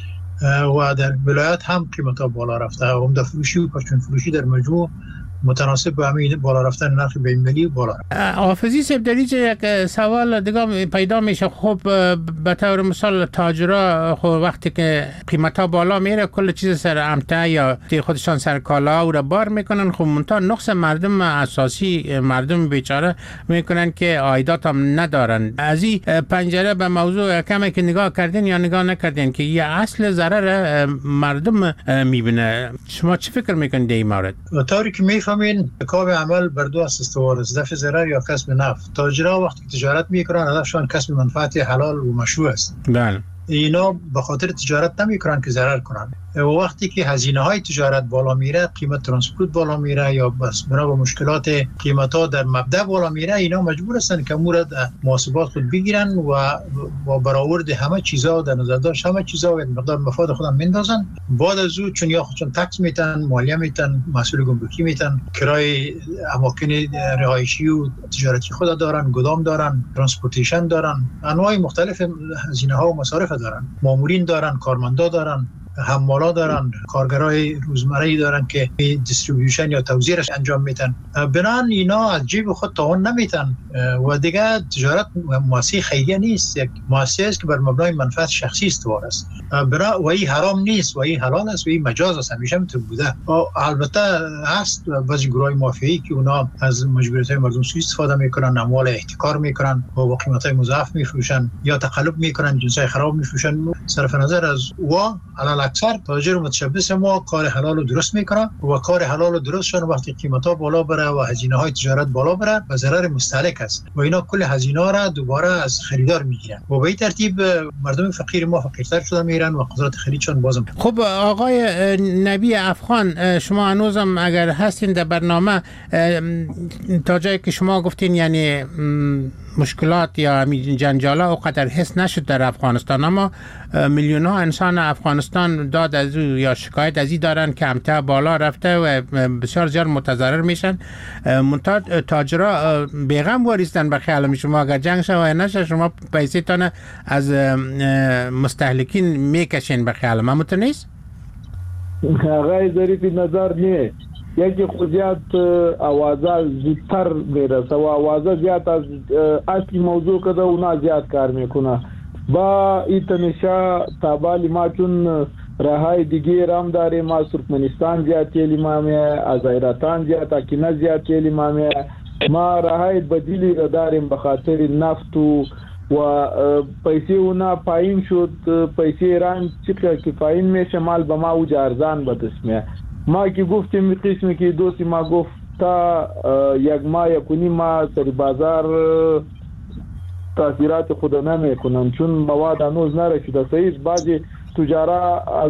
و در ولایت هم قیمتا بالا رفته و عمده فروشی و پرچون فروشی در مجموع متناسب با همین بالا رفتن نرخ بین‌المللی بالا رفت. حافظی صاحب در اینجا یک سوال دیگه پیدا میشه. خب به طور مثال تاجرها خب وقتی که قیمتا بالا میره کل چیز سر امته یا خودشان سر کالا او را بار میکنن، خب منتها نقص مردم اساسی مردم بیچاره میکنن که عایدات هم ندارن. از این پنجره به موضوع کمی که نگاه کردین یا نگاه نکردین که یه اصل ضرر مردم میبینه، شما چی فکر میکنید در این مورد؟ طوری که میفهمین کاب عمل بر دو اساس استوار است: دفع ضرر یا کسب نفع. تاجرها وقتی تجارت میکنن هدفشان کسب منفعت حلال و مشروع است. بله. اینا به خاطر تجارت نمیکنن که ضرر کنن. و وقتی که هزینه های تجارت بالا میره، قیمت ترانسپورت بالا میره یا بس بنا به مشکلات قیمت ها در مبدا بالا میره، اینا مجبور هستن که مورد محاسبات خود بگیرن و با برآورد همه چیزا در نظر داشت همه چیزا و یک مقدار مفاد خودم میندازن. بعد از اون چون یا خودشون تکس میتن، مالیه میتن، مسئول گمرکی میتن، کرای اماکن رهایشی و تجارتی خود دارن، گدام دارن، ترانسپورتیشن دارن، انواع مختلف هزینه ها و مصارف دارن، مامورین دارن، کارمندا دارن، حمالا دارن، کارگرای روزمره‌ای دارن که دیستریبیوشن یا توزیعش انجام میدن. بنان اینا از جیب خود تاوان نمیتن و دیگه تجارت مؤسسه خیریه نیست، یک مؤسسه است که بر مبنای منفعت شخصی استوار است. بنا و این حرام نیست و این حلال است و این مجاز است، همیشه میتونه بوده. البته هست بعضی گروهای مافیایی که اونا از مجبوریت‌های مردم سوء استفاده میکنن، اموال احتکار میکنن و با قیمت‌های مضاعف میفروشن یا تقلب میکنن، جنسای خراب میفروشن. صرف نظر از و علل اکثر تاجر متشبث ما کار حلال و درست میکنن و کار حلال و درستشون وقتی قیمتا بالا بره و هزینه های تجارت بالا بره به ضرر مستهلک است و اینا کل هزینه را دوباره از خریدار میگیرن و به این ترتیب مردم فقیر ما فقیرتر شده میرن و قدرت خریدشون بازم. خب آقای نبی افغان، شما هنوزم اگر هستین در برنامه، تا جایی که شما گفتین یعنی مشکلات یا جنجالا اونقدر حس نشد در افغانستان، اما میلیون ها انسان افغانستان داد از او یا شکایت از این دارن که امتحان بالا رفته و بسیار زیاد متضرر میشن. منتها تاجرا بیغم واریستن به خیال شما اگر جنگ شوه نشه شما پیسه تانه از مستهلکین میکشین به خیال من متو نیست؟ آقای ظریفی نظر نیست. یکی خودیت آوازه زودتر میرسه و آوازه زیاد از اصلی موضوع کده اونا زیاد کار میکنه. با این تنشا تابالی ما چون راهای دیگه رام داریم، ما ترکمنستان زیاد تیلی مامیه، از ایراتان زیاد، اکینا زیاد تیلی مامیه، ما راهای بدیلی را داریم بخاطر نفت و و پیسه اونا پایین شد. پیسه ایران چقدر که پایین میشه مال به ما اوج ارزان بدسمه. ما که گفتیم قسمی که دوستی ما گفت تا یک ماه یکونی ما سری بازار تاثیرات خود نمیکنن چون مواد هنوز نرسیده. صحیح بعضی تجارا از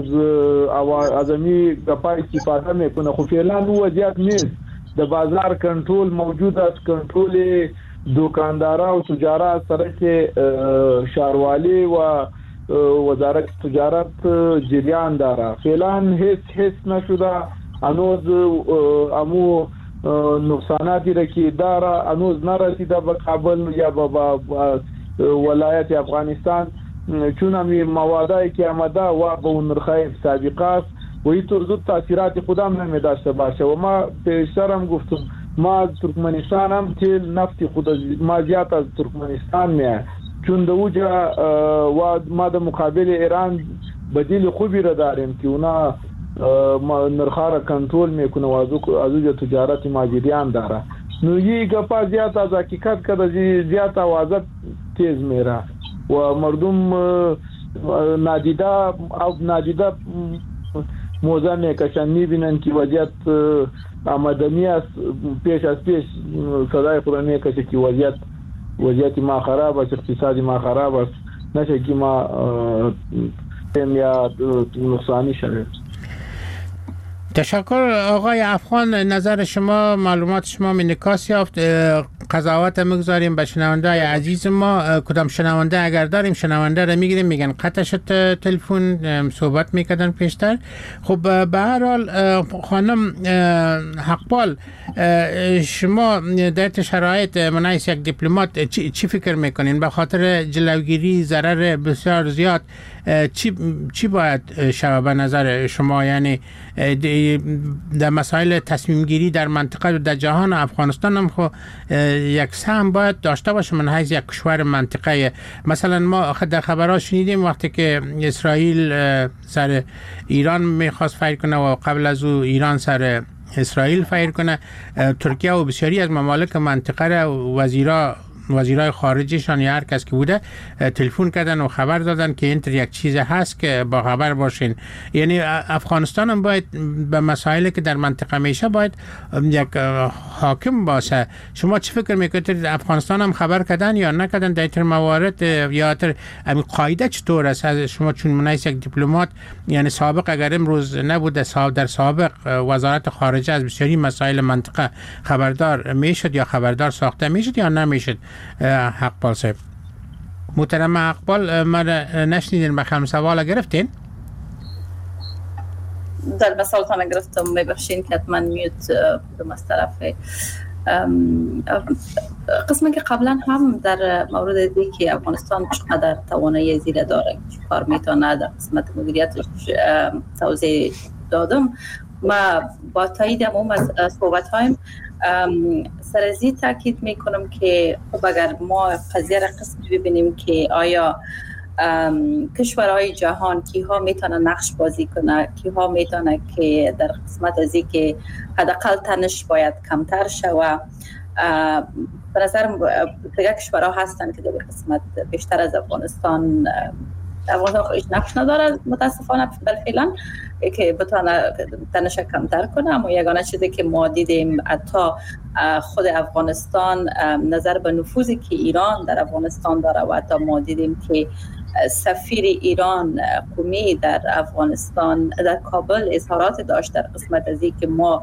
ازمی گپای استفاده میکنه. خب فعلا او وضعیت نیست. در بازار کنترل موجود است، کنترل دکاندارا و تجارا از طرف شهروالی و وزارت تجارت جریان داره. فعلا هیچ هیچ نشده. هنوز امو نقصاناتی را که داره هنوز نرسیده به کابل یا به ولایت افغانستان، چون همی موادایی که آمده و به اون نرخای سابقه است و این طور زود تاثیرات خودم نمی داشته باشه. و ما پیشتر هم گفتم ما ترکمنستان هم تیل نفتی خود ما زیاد از ترکمنستان میه، چون در اوجا و ما در مقابل ایران بدیل خوبی را داریم که اونا نرخا را کنترل میکنه و از اوجا تجارت ما جریان داره. نو یه گپا زیاد از حقیقت که زیاد آوازت تیز میره و مردم نادیده او نادیده موضوع میکشن، میبینن که وضعیت آمدنی است، پیش از پیش صدای خود میکشه که وضعیت وضعیت ما خراب است، اقتصادی ما خراب است، نشه که ما یا نقصانی شده. تشکر آقای افغان. نظر شما، معلومات شما انعکاس یافت. قضاوت مگذاریم به شنونده عزیز ما. کدام شنونده اگر داریم شنونده را میگیریم، میگن قطع شد تلفن، صحبت میکردن پیشتر. خب به هر حال خانم حقپال، شما در شرایط منعکس یک دیپلمات چی, چی فکر میکنین؟ به خاطر جلوگیری ضرر بسیار زیاد چی چی باید شود به نظر شما؟ یعنی در مسائل تصمیم گیری در منطقه و در جهان افغانستان هم خو یک سهم باید داشته باشه من حیث یک کشور منطقه. مثلا ما در خبرها شنیدیم وقتی که اسرائیل سر ایران میخواست فایر کنه و قبل از او ایران سر اسرائیل فایر کنه، ترکیه و بسیاری از ممالک منطقه را وزیرا وزیرای خارجیشان یا هر کس که بوده تلفن کردن و خبر دادن که اینطور یک چیز هست که با خبر باشین. یعنی افغانستان هم باید به مسائلی که در منطقه میشه باید یک حاکم باشه. شما چه فکر میکنید؟ افغانستان هم خبر کردن یا نکردن در این موارد؟ یا تر همین قاعده چطور است شما چون منعکس یک دیپلمات؟ یعنی سابق اگر امروز نبوده در سابق وزارت خارجه از بسیاری مسائل منطقه خبردار میشد یا خبردار ساخته میشد یا نمیشد؟ حقپال صاحب. محترم حقپال، ما نشنیدین، بخیرم سوال گرفتین؟ در مثالتان گرفتم، میبخشین که حتما میوت بودم از طرف قسمی که قبلا هم در مورد دی که افغانستان چقدر توانایی زیره داره کار میتونه در قسمت مدیریتش توضیح دادم. ما با تایید عموم از صحبت هایم سرزی تاکید میکنم که خب اگر ما قضیه را قسمی ببینیم که آیا کشورهای جهان کیها میتونه نقش بازی کنه، کیها میتونه که در قسمت از این که حداقل تنش باید کمتر شوه، به نظر دیگه کشورها هستن که در قسمت بیشتر از افغانستان افغانستان خودش نقش نداره متاسفانه در فعلا که بتونه تنش کمتر کنه. اما یگانه چیزی که ما دیدیم حتی خود افغانستان نظر به نفوذی که ایران در افغانستان داره و حتی ما دیدیم که سفیر ایران قومی در افغانستان در کابل اظهارات داشت در قسمت از این که ما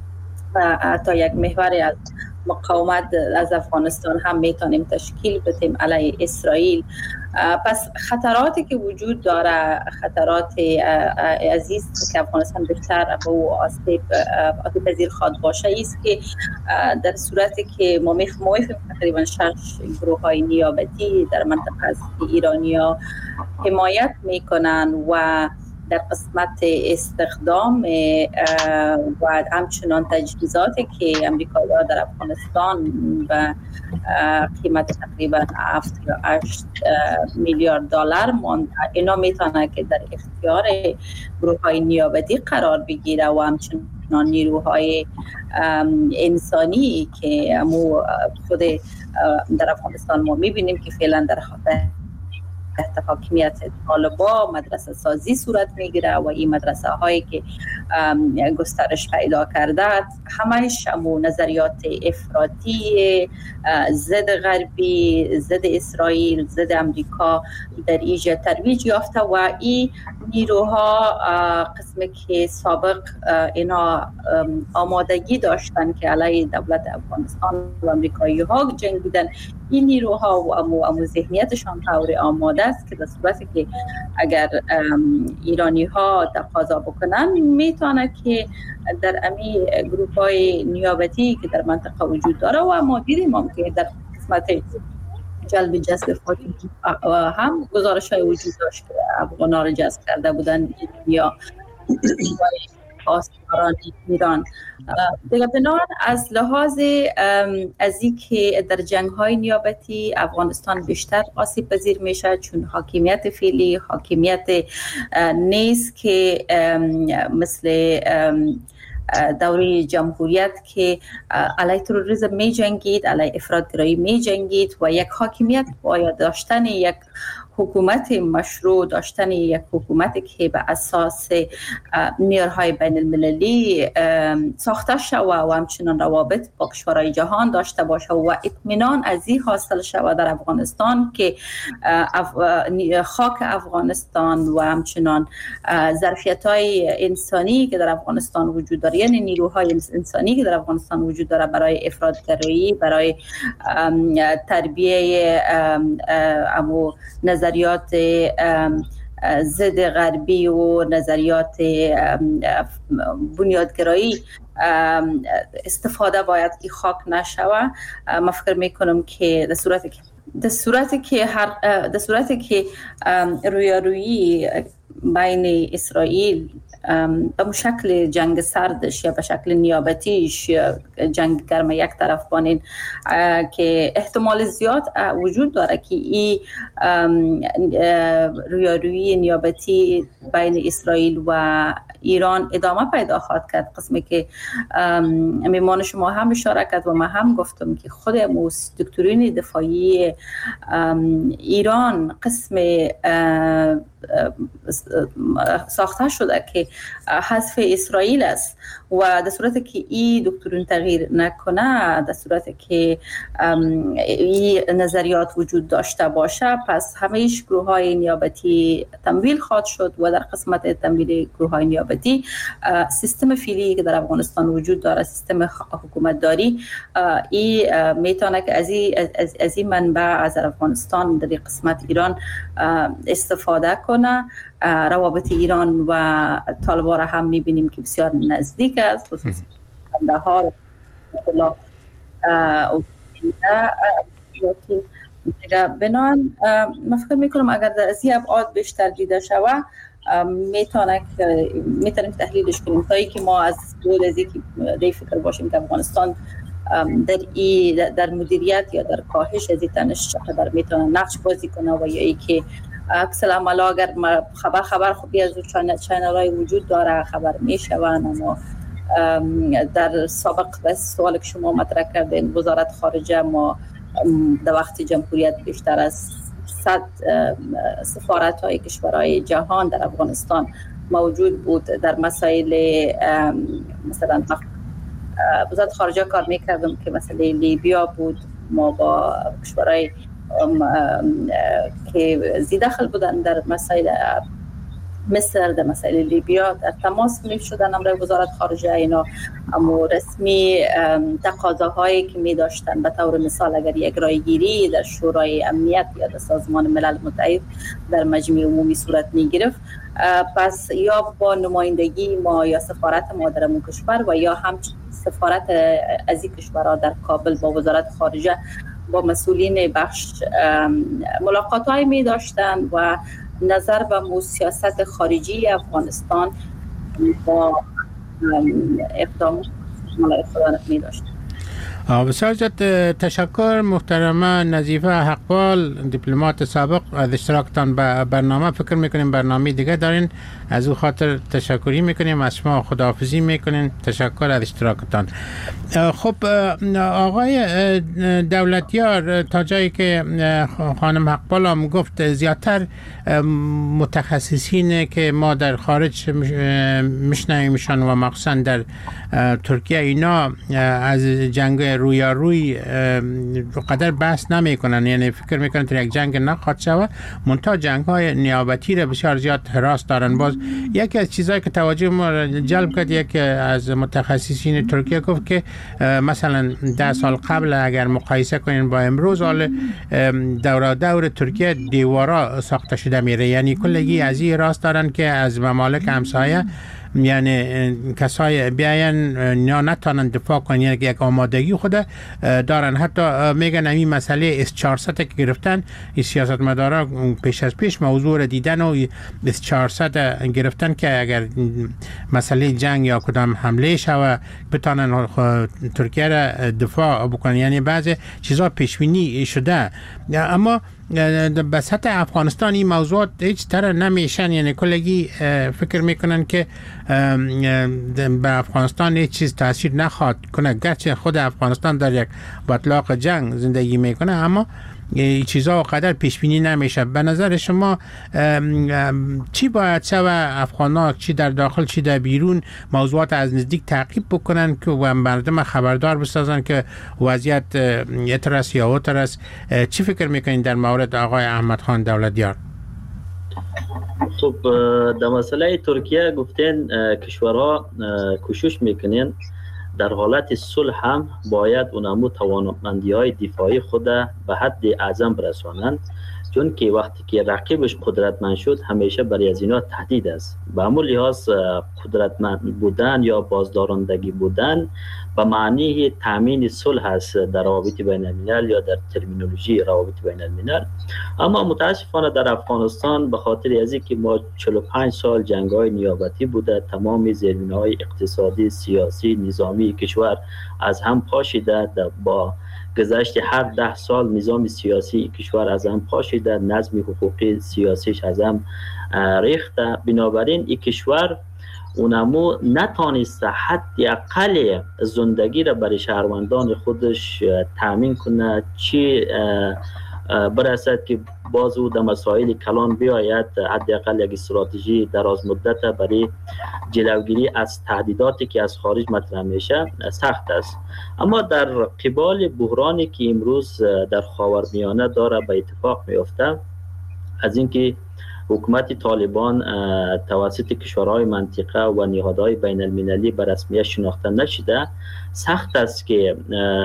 حتی یک محور از مقاومت از افغانستان هم میتونیم تشکیل بدیم علیه اسرائیل. پس خطراتی که وجود داره خطرات عزیز که افغانستان بیشتر به او آسیب آسیب پذیر خواهد باشه است که در صورتی که ما میفهمیم تقریبا شش گروه های نیابتی در منطقه از ایرانیا حمایت میکنن و در قسمت استخدام و همچنان تجهیزاتی که امریکا در افغانستان و قیمت تقریبا هفت یا هشت میلیارد دلار ماند، اینا میتونه که در اختیار گروه های نیابتی قرار بگیره و همچنان نیروهای انسانی که مو خود در افغانستان ما میبینیم که فعلا در خاطر تحت حاکمیت طالبان مدرسه سازی صورت میگیره و این مدرسه هایی که گسترش پیدا کرده همش همون نظریات افراطی ضد غربی، ضد اسرائیل، ضد امریکا در ایجاد ترویج یافته و این نیروها قسمی که سابق اینا آمادگی داشتن که علیه دولت افغانستان و امریکایی ها جنگیدن، این نیروها و امو, امو ذهنیتشان طور آماده است که در صورتی که اگر ایرانی ها تقاضا بکنن میتونه که در امی گروپ های نیابتی که در منطقه وجود داره و ما دیدیم هم که در قسمت جلب جذب فاطمی هم گزارش های وجود داشت که افغان ها را جذب کرده بودن یا آسیبران ایران. دیگه بنابراین از لحاظ از این که در جنگ های نیابتی افغانستان بیشتر آسیب پذیر میشه چون حاکمیت فعلی حاکمیت نیست که مثل دوره جمهوریت که علیه تروریسم می جنگید، علیه افراط‌گرایی می جنگید و یک حاکمیت باید داشتن یک حکومت مشروع، داشتن یک حکومتی که به اساس معیارهای بین المللی ساخته شود و همچنان روابط با کشورهای جهان داشته باشه و اطمینان از این حاصل شود در افغانستان که خاک افغانستان و همچنان ظرفیت‌های انسانی که در افغانستان وجود داره، یعنی نیروهای انسانی که در افغانستان وجود داره برای افراط‌گرایی، برای تربیه امو نظریات ضد غربی و نظریات بنیادگرایی استفاده باید که خاک نشوه. من فکر میکنم که در صورتی که در صورتی که هر در صورتی که رویارویی بین اسرائیل به شکل جنگ سردش یا به شکل نیابتیش یا جنگ گرم یک طرف بانین که احتمال زیاد وجود داره که این رویارویی نیابتی بین اسرائیل و ایران ادامه پیدا خواهد کرد. قسمی که میمان شما هم اشاره کرد و من هم گفتم که خود دکترین دفاعی ایران قسم ساخته شده که حذف اسرائیل است و در صورتی که این دکترین تغییر نکنه، در صورتی که این نظریات وجود داشته باشه، پس همه گروه های نیابتی تمویل خواهد شد و در قسمت تمویل گروه های نیابتی سیستم فعلی که در افغانستان وجود داره، سیستم حکومت داری، این میتونه که از این از این منبع از افغانستان در قسمت ایران استفاده کنه. روابط ایران و طالبان را هم میبینیم که بسیار نزدیک است، خصوصا کندهار اطلاع دیگه. بنان من فکر میکنم اگر در از این ابعاد بیشتر دیده شوه میتونه میتونیم تحلیلش کنیم تا ای که ما از دور از اینکه دی فکر باشیم که افغانستان در ای در مدیریت یا در کاهش از این تنش چقدر میتونه نقش بازی کنه و یا ای که عکس العمل اگر خبر خبر خوبی از چینل های وجود داره خبر میشوند. اما در سابق بس سوال که شما مطرح کردین وزارت خارجه ما در وقت جمهوریت بیشتر از صد سفارت های کشورهای جهان در افغانستان موجود بود. در مسائل مثلا وزارت خارجه کار میکردم که مسئله لیبیا بود، ما با کشورهای که زیاد دخل بودن در مسائل مصر، در مسائل لیبیا در تماس می شدن. امر وزارت خارجه اینا اما رسمی تقاضاهایی که می داشتن، به طور مثال اگر یک رایگیری در شورای امنیت یا در سازمان ملل متحد در مجمع عمومی صورت می گرفت، پس یا با نمایندگی ما یا سفارت ما در اون کشور و یا هم سفارت از این کشورها در کابل با وزارت خارجه با مسئولین بخش ملاقات های می داشتن و نظر به مو سیاست خارجی افغانستان با اقدام ملای خدا می داشتن. بسیار زیاد تشکر محترمه نظیفه حقپال، دیپلمات سابق، از اشتراکتان به برنامه. فکر میکنیم برنامه دیگه دارین، از او خاطر تشکری میکنیم، از شما خداحافظی میکنیم. تشکر از اشتراکتان. خب آقای دولتیار، تا جایی که خانم حقپال هم گفت، زیادتر متخصصین که ما در خارج میشنویمشان و مخصوصا در ترکیه، اینا از جنگ رویاروی قدر بحث نمی کنن، یعنی فکر میکنن تا یک جنگ نخواهد شود، منتها جنگ های نیابتی را بسیار زیاد حراس دارن. باز یکی از چیزهایی که توجه ما را جلب کرد، یکی از متخصصین ترکیه گفت که مثلا ده سال قبل اگر مقایسه کنین با امروز، حال دور دور ترکیه دیوارا ساخته شده میره، یعنی کلگی از این راست دارن که از ممالک همسایه یعنی کسای بیاین یا نتانن دفاع کنن، یعنی یک آمادگی خود دارن. حتی میگن این مسئله اس چهارصد که گرفتن، این سیاستمدارا پیش از پیش موضوع را دیدن و اس چهارصد گرفتن که اگر مسئله جنگ یا کدام حمله شوه بتانن ترکیه را دفاع بکنن، یعنی بعضی چیزا پیش بینی شده. اما به سطح افغانستان این موضوعات هیچ طرح نمیشن، یعنی کلگی فکر میکنن که به افغانستان هیچ چیز تاثیر نخواهد کنه، گرچه خود افغانستان در یک باطلاق جنگ زندگی میکنه، اما این چیزا قدر پیش بینی نمیشه. به نظر شما چی باید شوه؟ افغان‌ها چی در داخل چی در بیرون موضوعات از نزدیک تعقیب بکنن که و مردم خبردار بسازن که وضعیت یترس یا اوترس. چی فکر میکنین در مورد آقای احمد خان دولتیار؟ خب در مسئله ترکیه گفتین کشورها کوشش میکنین در حالت صلح هم باید اونمو توانمندی های دفاعی خود به حد اعظم برسانند، چون که وقتی که رقیبش قدرتمند شد همیشه برای از اینا تهدید است. به همون لحاظ قدرتمند بودن یا بازدارندگی بودن به معنی تامین صلح است در روابط بین الملل یا در ترمینولوژی روابط بین الملل. اما متاسفانه در افغانستان به خاطر از اینکه ما چهل و پنج سال جنگ‌های نیابتی بوده، تمام زیربناهای اقتصادی، سیاسی، نظامی کشور از هم پاشیده، با گذشت هر ده سال نظام سیاسی کشور از هم پاشیده، نظم حقوقی سیاسیش از هم ریخته. بنابراین این کشور اونمو نتانسته حدی اقل زندگی را برای شهروندان خودش تامین کنه، چی برسد که باز او در مسائل کلان بیاید حدی اقل یک استراتژی دراز مدت برای جلوگیری از تهدیداتی که از خارج مطرح میشه سخت است. اما در قبال بحرانی که امروز در خاورمیانه داره به اتفاق میفته، از اینکه حکومت طالبان توسط کشورهای منطقه و نهادهای بین المللی به رسمیت شناخته نشده، سخت است که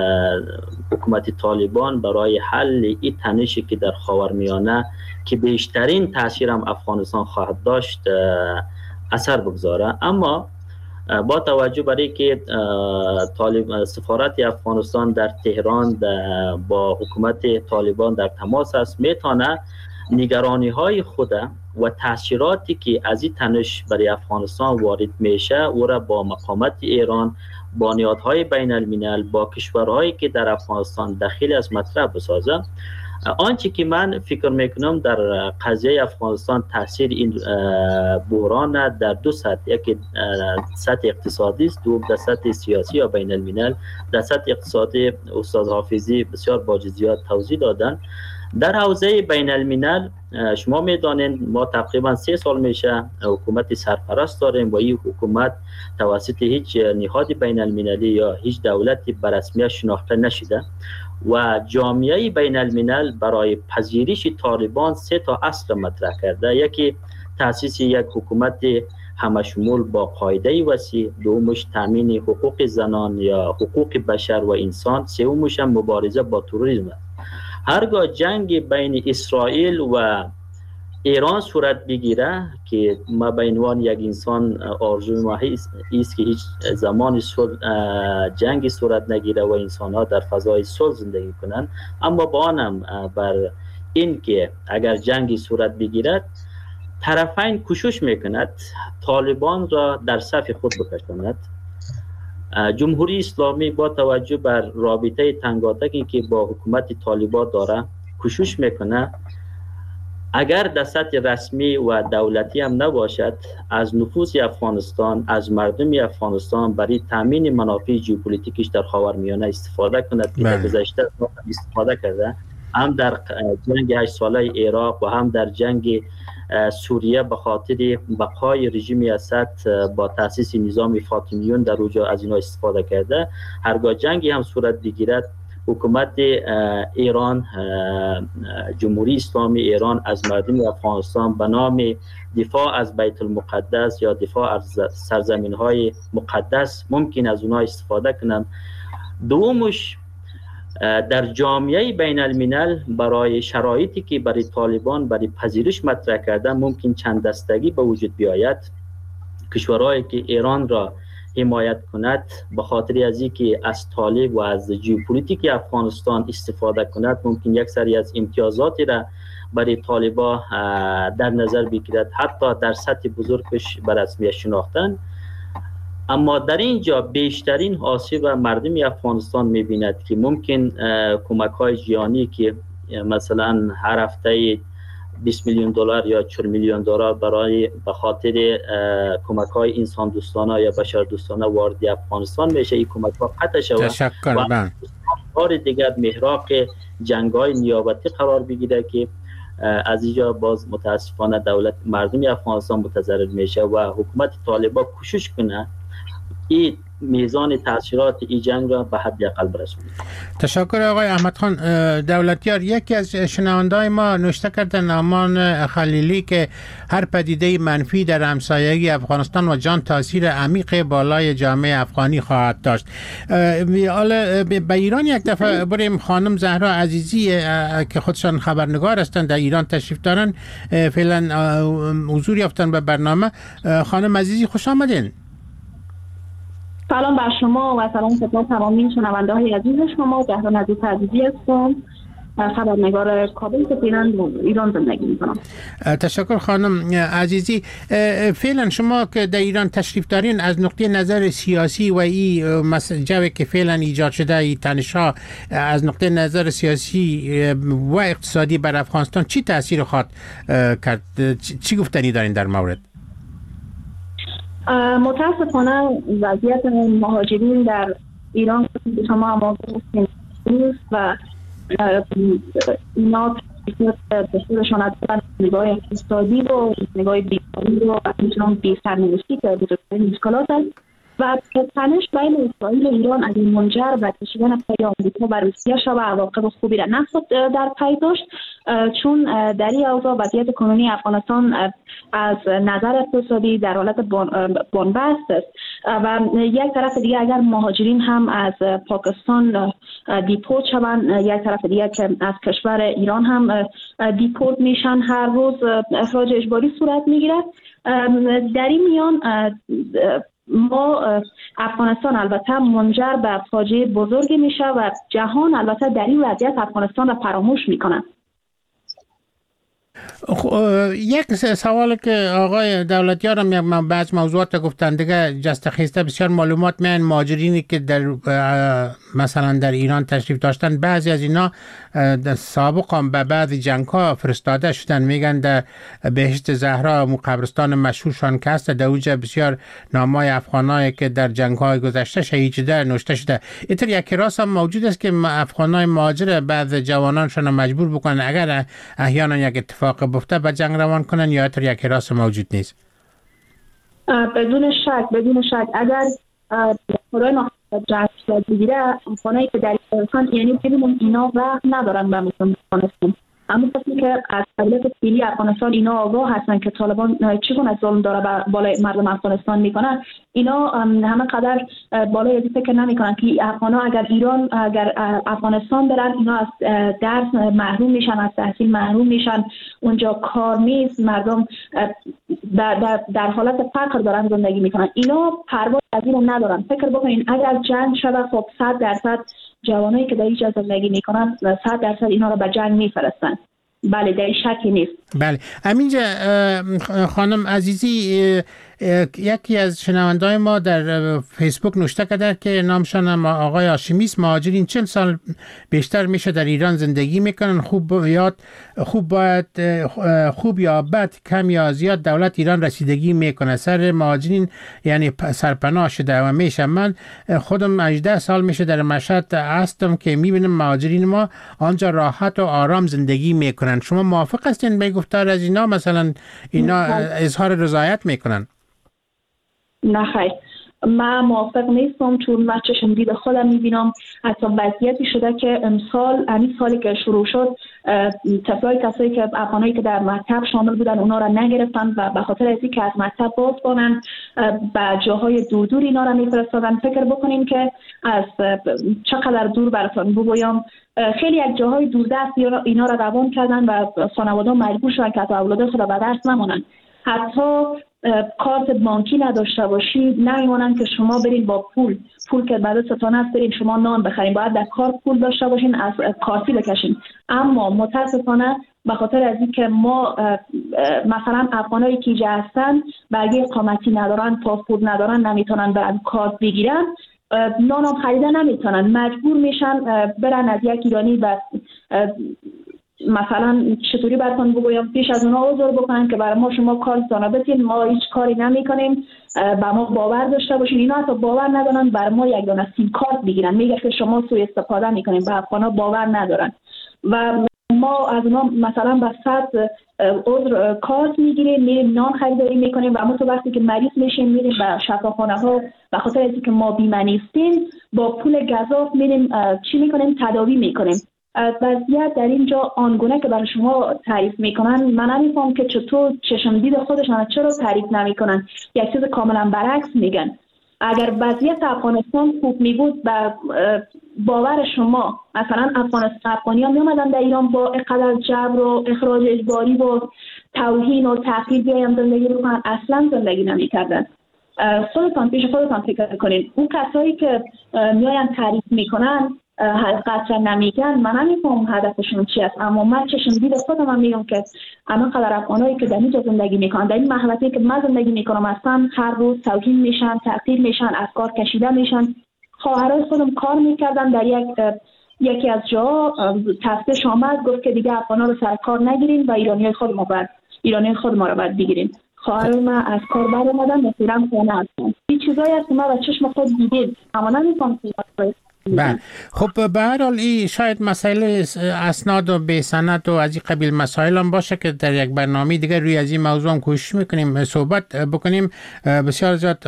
حکومت طالبان برای حل این تنشی که در خاورمیانه که بیشترین تاثیر هم افغانستان خواهد داشت اثر بگذاره. اما با توجه برای که طالب سفارت افغانستان در تهران با حکومت طالبان در تماس است، میتونه نگرانی های خود و تاثیراتی که از این تنش برای افغانستان وارد میشه او را با مقامات ایران، با نهادهای بین الملل، با کشورهایی که در افغانستان داخل از مطرح بسازه. آنچه که من فکر میکنم در قضیه افغانستان تاثیر این بحران در دو سطح، یکی سطح اقتصادی است، دو در سطح سیاسی یا بین الملل. در سطح اقتصادی استاد حافظی بسیار با جزئیات توضیح دادن. در حوزه بین الملل شما میدانید ما تقریبا سه سال میشه حکومت سرپرست داریم و این حکومت توسط هیچ نهاد بین المللی یا هیچ دولتی به رسمیت شناخته نشده و جامعه بین الملل برای پذیرش طالبان سه تا اصل مطرح کرده. یکی تأسیس یک حکومت همشمول با قاعده وسیع، دومش تامین حقوق زنان یا حقوق بشر و انسان، سومش هم مبارزه با تروریسم. هرگاه جنگ بین اسرائیل و ایران صورت بگیره که ما به عنوان یک انسان آرزوی ما است که هیچ زمان جنگ صورت نگیره و انسان ها در فضای صلح زندگی کنند، اما با آنم بر این که اگر جنگی صورت بگیرد طرفین کوشش میکند طالبان را در صف خود بکشاند. جمهوری اسلامی با توجه بر رابطه تنگاتنگی که با حکومت طالبان داره کوشش میکنه اگر در سطح رسمی و دولتی هم نباشد از نفوذ افغانستان، از مردم افغانستان برای تامین منافع ژئوپلیتیکش در خاورمیانه استفاده کند که در گذشته استفاده کرده، هم در جنگ هشت ساله عراق و هم در جنگ سوریه به خاطر بقای رژیم اسد با تأسیس نظام فاطمیون در اونجا از اینا استفاده کرده. هرگاه جنگی هم صورت بگیرد حکومت ایران، جمهوری اسلامی ایران از مردم افغانستان به نام دفاع از بیت المقدس یا دفاع از سرزمین های مقدس ممکن از اونها استفاده کنند. دومش در جامعه بین الملل برای شرایطی که برای طالبان برای پذیرش مطرح کردن ممکن چند دستگی به وجود بیاید. کشورهایی که ایران را حمایت کند به خاطر از اینکه از طالب و از ژئوپلیتیک افغانستان استفاده کند ممکن یک سری از امتیازاتی را برای طالبان در نظر بگیرد، حتی در سطح بزرگش به رسمیت شناختن. اما در اینجا بیشترین آسیب مردم افغانستان می‌بیند که ممکن کمک‌های جهانی که مثلا هر هفته بیست میلیون دلار یا چهل میلیون دلار برای به خاطر کمک‌های انسان دوستانه یا بشر دوستانه وارد افغانستان میشه، این کمک‌ها قطع شود. تشکر. و بار دیگر محراق جنگ‌های نیابتی قرار بگیره که از اینجا باز متاسفانه دولت مردم افغانستان متضرر میشه و حکومت طالبان کوشش کنه این میزان تاثیرات این جنگ را به حد اقل برسونه. تشکر آقای احمد خان دولتیار. یکی از شنونده‌های ما نوشته کردن نامان خلیلی که هر پدیده منفی در همسایگی افغانستان و جان تاثیر عمیق بالای جامعه افغانی خواهد داشت. حالا به ایران یک دفعه بریم. خانم زهرا عزیزی که خودشان خبرنگار هستند در ایران تشریف دارن، فعلا حضور یافتن به برنامه. خانم عزیزی خوش آمدین. سلام بر شما و سلام خدمت تمامی شنونده های عزیز شما. زهرا نزیف عزیزی هستم، خبرنگار کابل که فعلا ایران زندگی میکنم. تشکر خانم عزیزی. فعلا شما که در ایران تشریف دارین از نقطه نظر سیاسی و این جوی که فعلا ایجاد شده، این تنش‌ها از نقطه نظر سیاسی و اقتصادی بر افغانستان چی تاثیر خواهد کرد؟ چی گفتنی دارین در مورد؟ متاسفانه وضعیت مهاجرین در ایران که شما هم نیست و اینا بسیارشان از نگاه اقتصادی و نگاه بیکاری و همچنان بی‌سرنوشتی که بزرگترین مشکلات است و تنش بین اسرائیل و ایران از این منجر به کشیدن پای آمریکا و روسیه شد و عواقب خوبی را نخواهد در پی داشت، چون در این اوضاع وضعیت کنونی افغانستان از نظر اقتصادی در حالت بنبست است و یک طرف دیگه اگر مهاجرین هم از پاکستان دیپورت شوند، یک طرف دیگه که از کشور ایران هم دیپورت میشن، هر روز اخراج اجباری صورت میگیره. در این میان ما افغانستان البته منجر به فاجعه بزرگی میشه و جهان البته در این وضعیت افغانستان را فراموش میکنه. یک سوال که آقای دولتیار هم یک بعض موضوعات گفتن دیگه جست خیسته بسیار معلومات میان مهاجرینی که در مثلا در ایران تشریف داشتن بعضی از اینا سابق هم به بعضی جنگ ها فرستاده شدن میگن در بهشت زهرا مو قبرستان مشهورشان که هست در اوجه بسیار نامای افغانایی که در جنگ های گذشته شهید شده نوشته شده. اینطور یک راست هم موجود است که افغانای مهاجر بعض جوانانشان مجبور بکنن اگر احیانا یک اتفاق بفته به جنگ روان کنن یا اینطور یک راست موجود نیست؟ بدون شک بدون شک اگر خدای نخواهد جنگ شد بگیره افغانایی که در ایران یعنی ببینیم اینا وقت ندارن به افغانستان، اما کسی که از قبیله فیلی افغانستان اینا آگاه هستن که طالبان چگونه ظلم داره بالای مردم افغانستان میکنن، اینا همه قدر بالای از فکر نمیکنن که افغانا اگر ایران اگر افغانستان برن اینا از درس محروم میشن، از تحصیل محروم میشن، اونجا کار نیست، مردم در, در, در حالت فقر دارن زندگی میکنن. اینا پروا از این ندارن. فکر بکنین اگر جنگ شده خب صد درصد جوانایی که در اینجا زندگی میکنن صد درصد اینا رو به جنگ میفرستن. بله در شکی نیست. بله همینجا خانم عزیزی یکی از شنوندای ما در فیسبوک نوشته کرده که نامشان آقای هاشمیست، مهاجرین چند سال بیشتر میشه در ایران زندگی میکنن، خوب یاد خوب باید خوب یا بد کم یا زیاد دولت ایران رسیدگی میکنه سر مهاجرین یعنی سرپناه شده و میشه. من خودم هجده سال میشه در مشهد هستم که میبینم مهاجرین ما آنجا راحت و آرام زندگی میکنن. شما موافق هستین به گفتار از اینا؟ مثلا اینا اظهار رضایت میکنن؟ نه خیر، من موافق نیستم چون من چشم دید خودم میبینم حتی وضعیتی شده که امسال همین سالی که شروع شد طفلای کسایی که افغانایی که در مکتب شامل بودن اونا را نگرفتن و به خاطر از اینکه از مکتب باز کنن به جاهای دور دور اینا را میفرستادن. فکر بکنین که از چقدر دور براتون بگویم خیلی یک جاهای دوردست اینا را روان کردن و خانواده مجبور شدن که اولاد خود به درس نمونن. حتی کارت بانکی نداشته باشید نمیمونن که شما برین با پول پول که بعد ستانه است برین شما نان بخرین، باید در کارت پول داشته باشین از کارتی بکشین. اما متاسفانه به خاطر از اینکه ما مثلا افغانایی که اینجا هستن برگه اقامتی ندارن، پاسپورت ندارن، نمیتونن برن کارت بگیرن، نان هم خریدن نمیتونن، مجبور میشن برن از یک ایرانی بس مثلا چطوری براتون بگویم پیش از اونا عذر بکنن که برای ما شما کارتون بتین، ما هیچ کاری نمیکنیم، با ما باور داشته باشین. اینا حتی باور ندارن برای ما یک دونه سیم کارت بگیرن، میگه که شما سوء استفاده میکنین، به افغانا باور ندارن و ما از اونا مثلا به صد عذر کارت میگیریم، میریم نان خریداری میکنیم و ما تو وقتی که مریض میشیم میریم به شفاخانه ها به خاطر از اینکه ما بیمه نیستیم با پول گزاف میریم چی میکنیم تداوی میکنیم. وضعیت در اینجا آنگونه که برای شما تعریف میکنن من نمیفهم که چطور چشم دید خودشان چرا تعریف نمیکنن، یک چیز کاملا برعکس میگن. اگر وضعیت افغانستان خوب میبود به باور شما مثلا افغانستان افغانیان میامدن در ایران با اقدر جبر و اخراج اجباری و توهین و تحقیر بیایم زندگی بکنن، اصلا زندگی نمیکردن. خودتان پیش خودتان فکر کنین اون کسایی که میاین تعریف میکنن قطعا نمیگن، من نمیفهم هدفشون چی است، اما من چشم دید خودم هم میگم که اما قدر افغانایی که در اینجا زندگی میکنن در این محلتی که من زندگی میکنم اصلا هر روز توهین میشن، تحقیر میشن، از کار کشیده میشن. خواهرای خودم کار میکردن در یک یکی از جا تفتش آمد گفت که دیگه افغانا رو سر کار نگیرین و ایرانی خود ما باید ایرانی خود ما رو باید بگیرین. خواهرای من از کار بر اومدن مثلا خونه هستن. این چیزایی هست که ما به چشم خود دیدیم اما نمیفهم که بله. خب به هر حال این شاید مسئله اسناد و به سند و از این قبیل مسائل هم باشه که در یک برنامه دیگه روی از این موضوع هم کوشش میکنیم صحبت بکنیم. بسیار زیاد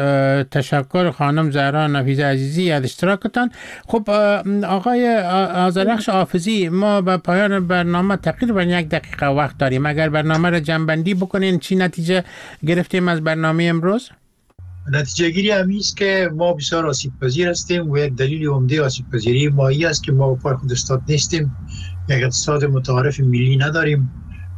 تشکر خانم زهرا نفیزه عزیزی از اشتراکتان. خب آقای آذرخش حافظی، ما به پایان برنامه تقریبا یک دقیقه وقت داریم، اگر برنامه را جمع‌بندی بکنین چی نتیجه گرفتیم از برنامه امروز؟ نتیجه گیری همی است که ما بسیار آسیب پذیر هستیم و یک دلیل عمده آسیب پذیری ما این است که ما پای خود استاد نیستیم، یک اقتصاد متعارف ملی نداریم،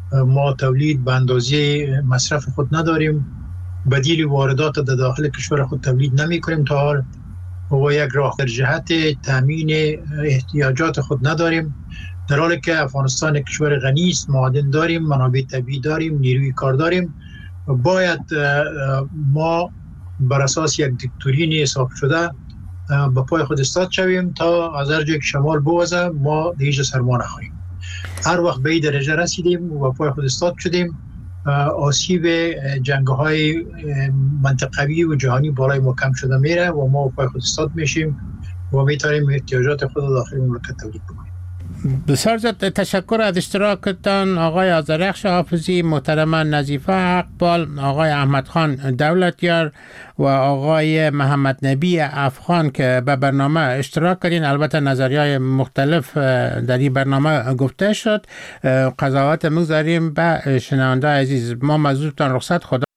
ما تولید به اندازه مصرف خود نداریم، بدیل واردات در داخل کشور خود تولید نمی کنیم تا حال و یک راه در جهت تامین احتیاجات خود نداریم در حالی که افغانستان کشور غنی است، معادن داریم، منابع طبیعی داریم، نیروی کار داریم، باید ما بر اساس یک دیکتاتوری حساب شده به پای خود استاد شویم تا از هر جای که شمال بوزه ما دیگه سرما نخوریم. هر وقت به این درجه رسیدیم و به پای خود استاد شدیم، آسیب جنگ‌های منطقوی و جهانی بالای ما کم شده میره و ما به پای خود استاد میشیم و میتونیم احتیاجات خود داخل مملکت تولید کنیم. بسیار زیاد تشکر از اشتراکتان آقای آذرخش حافظی، محترمه نظیفه اقبال، آقای احمد خان دولتیار و آقای محمد نبی افغان که به برنامه اشتراک کردین. البته نظریه‌های مختلف در این برنامه گفته شد. قضاوت می‌گذاریم به شنونده عزیز. ما مزودتان رخصت. خدا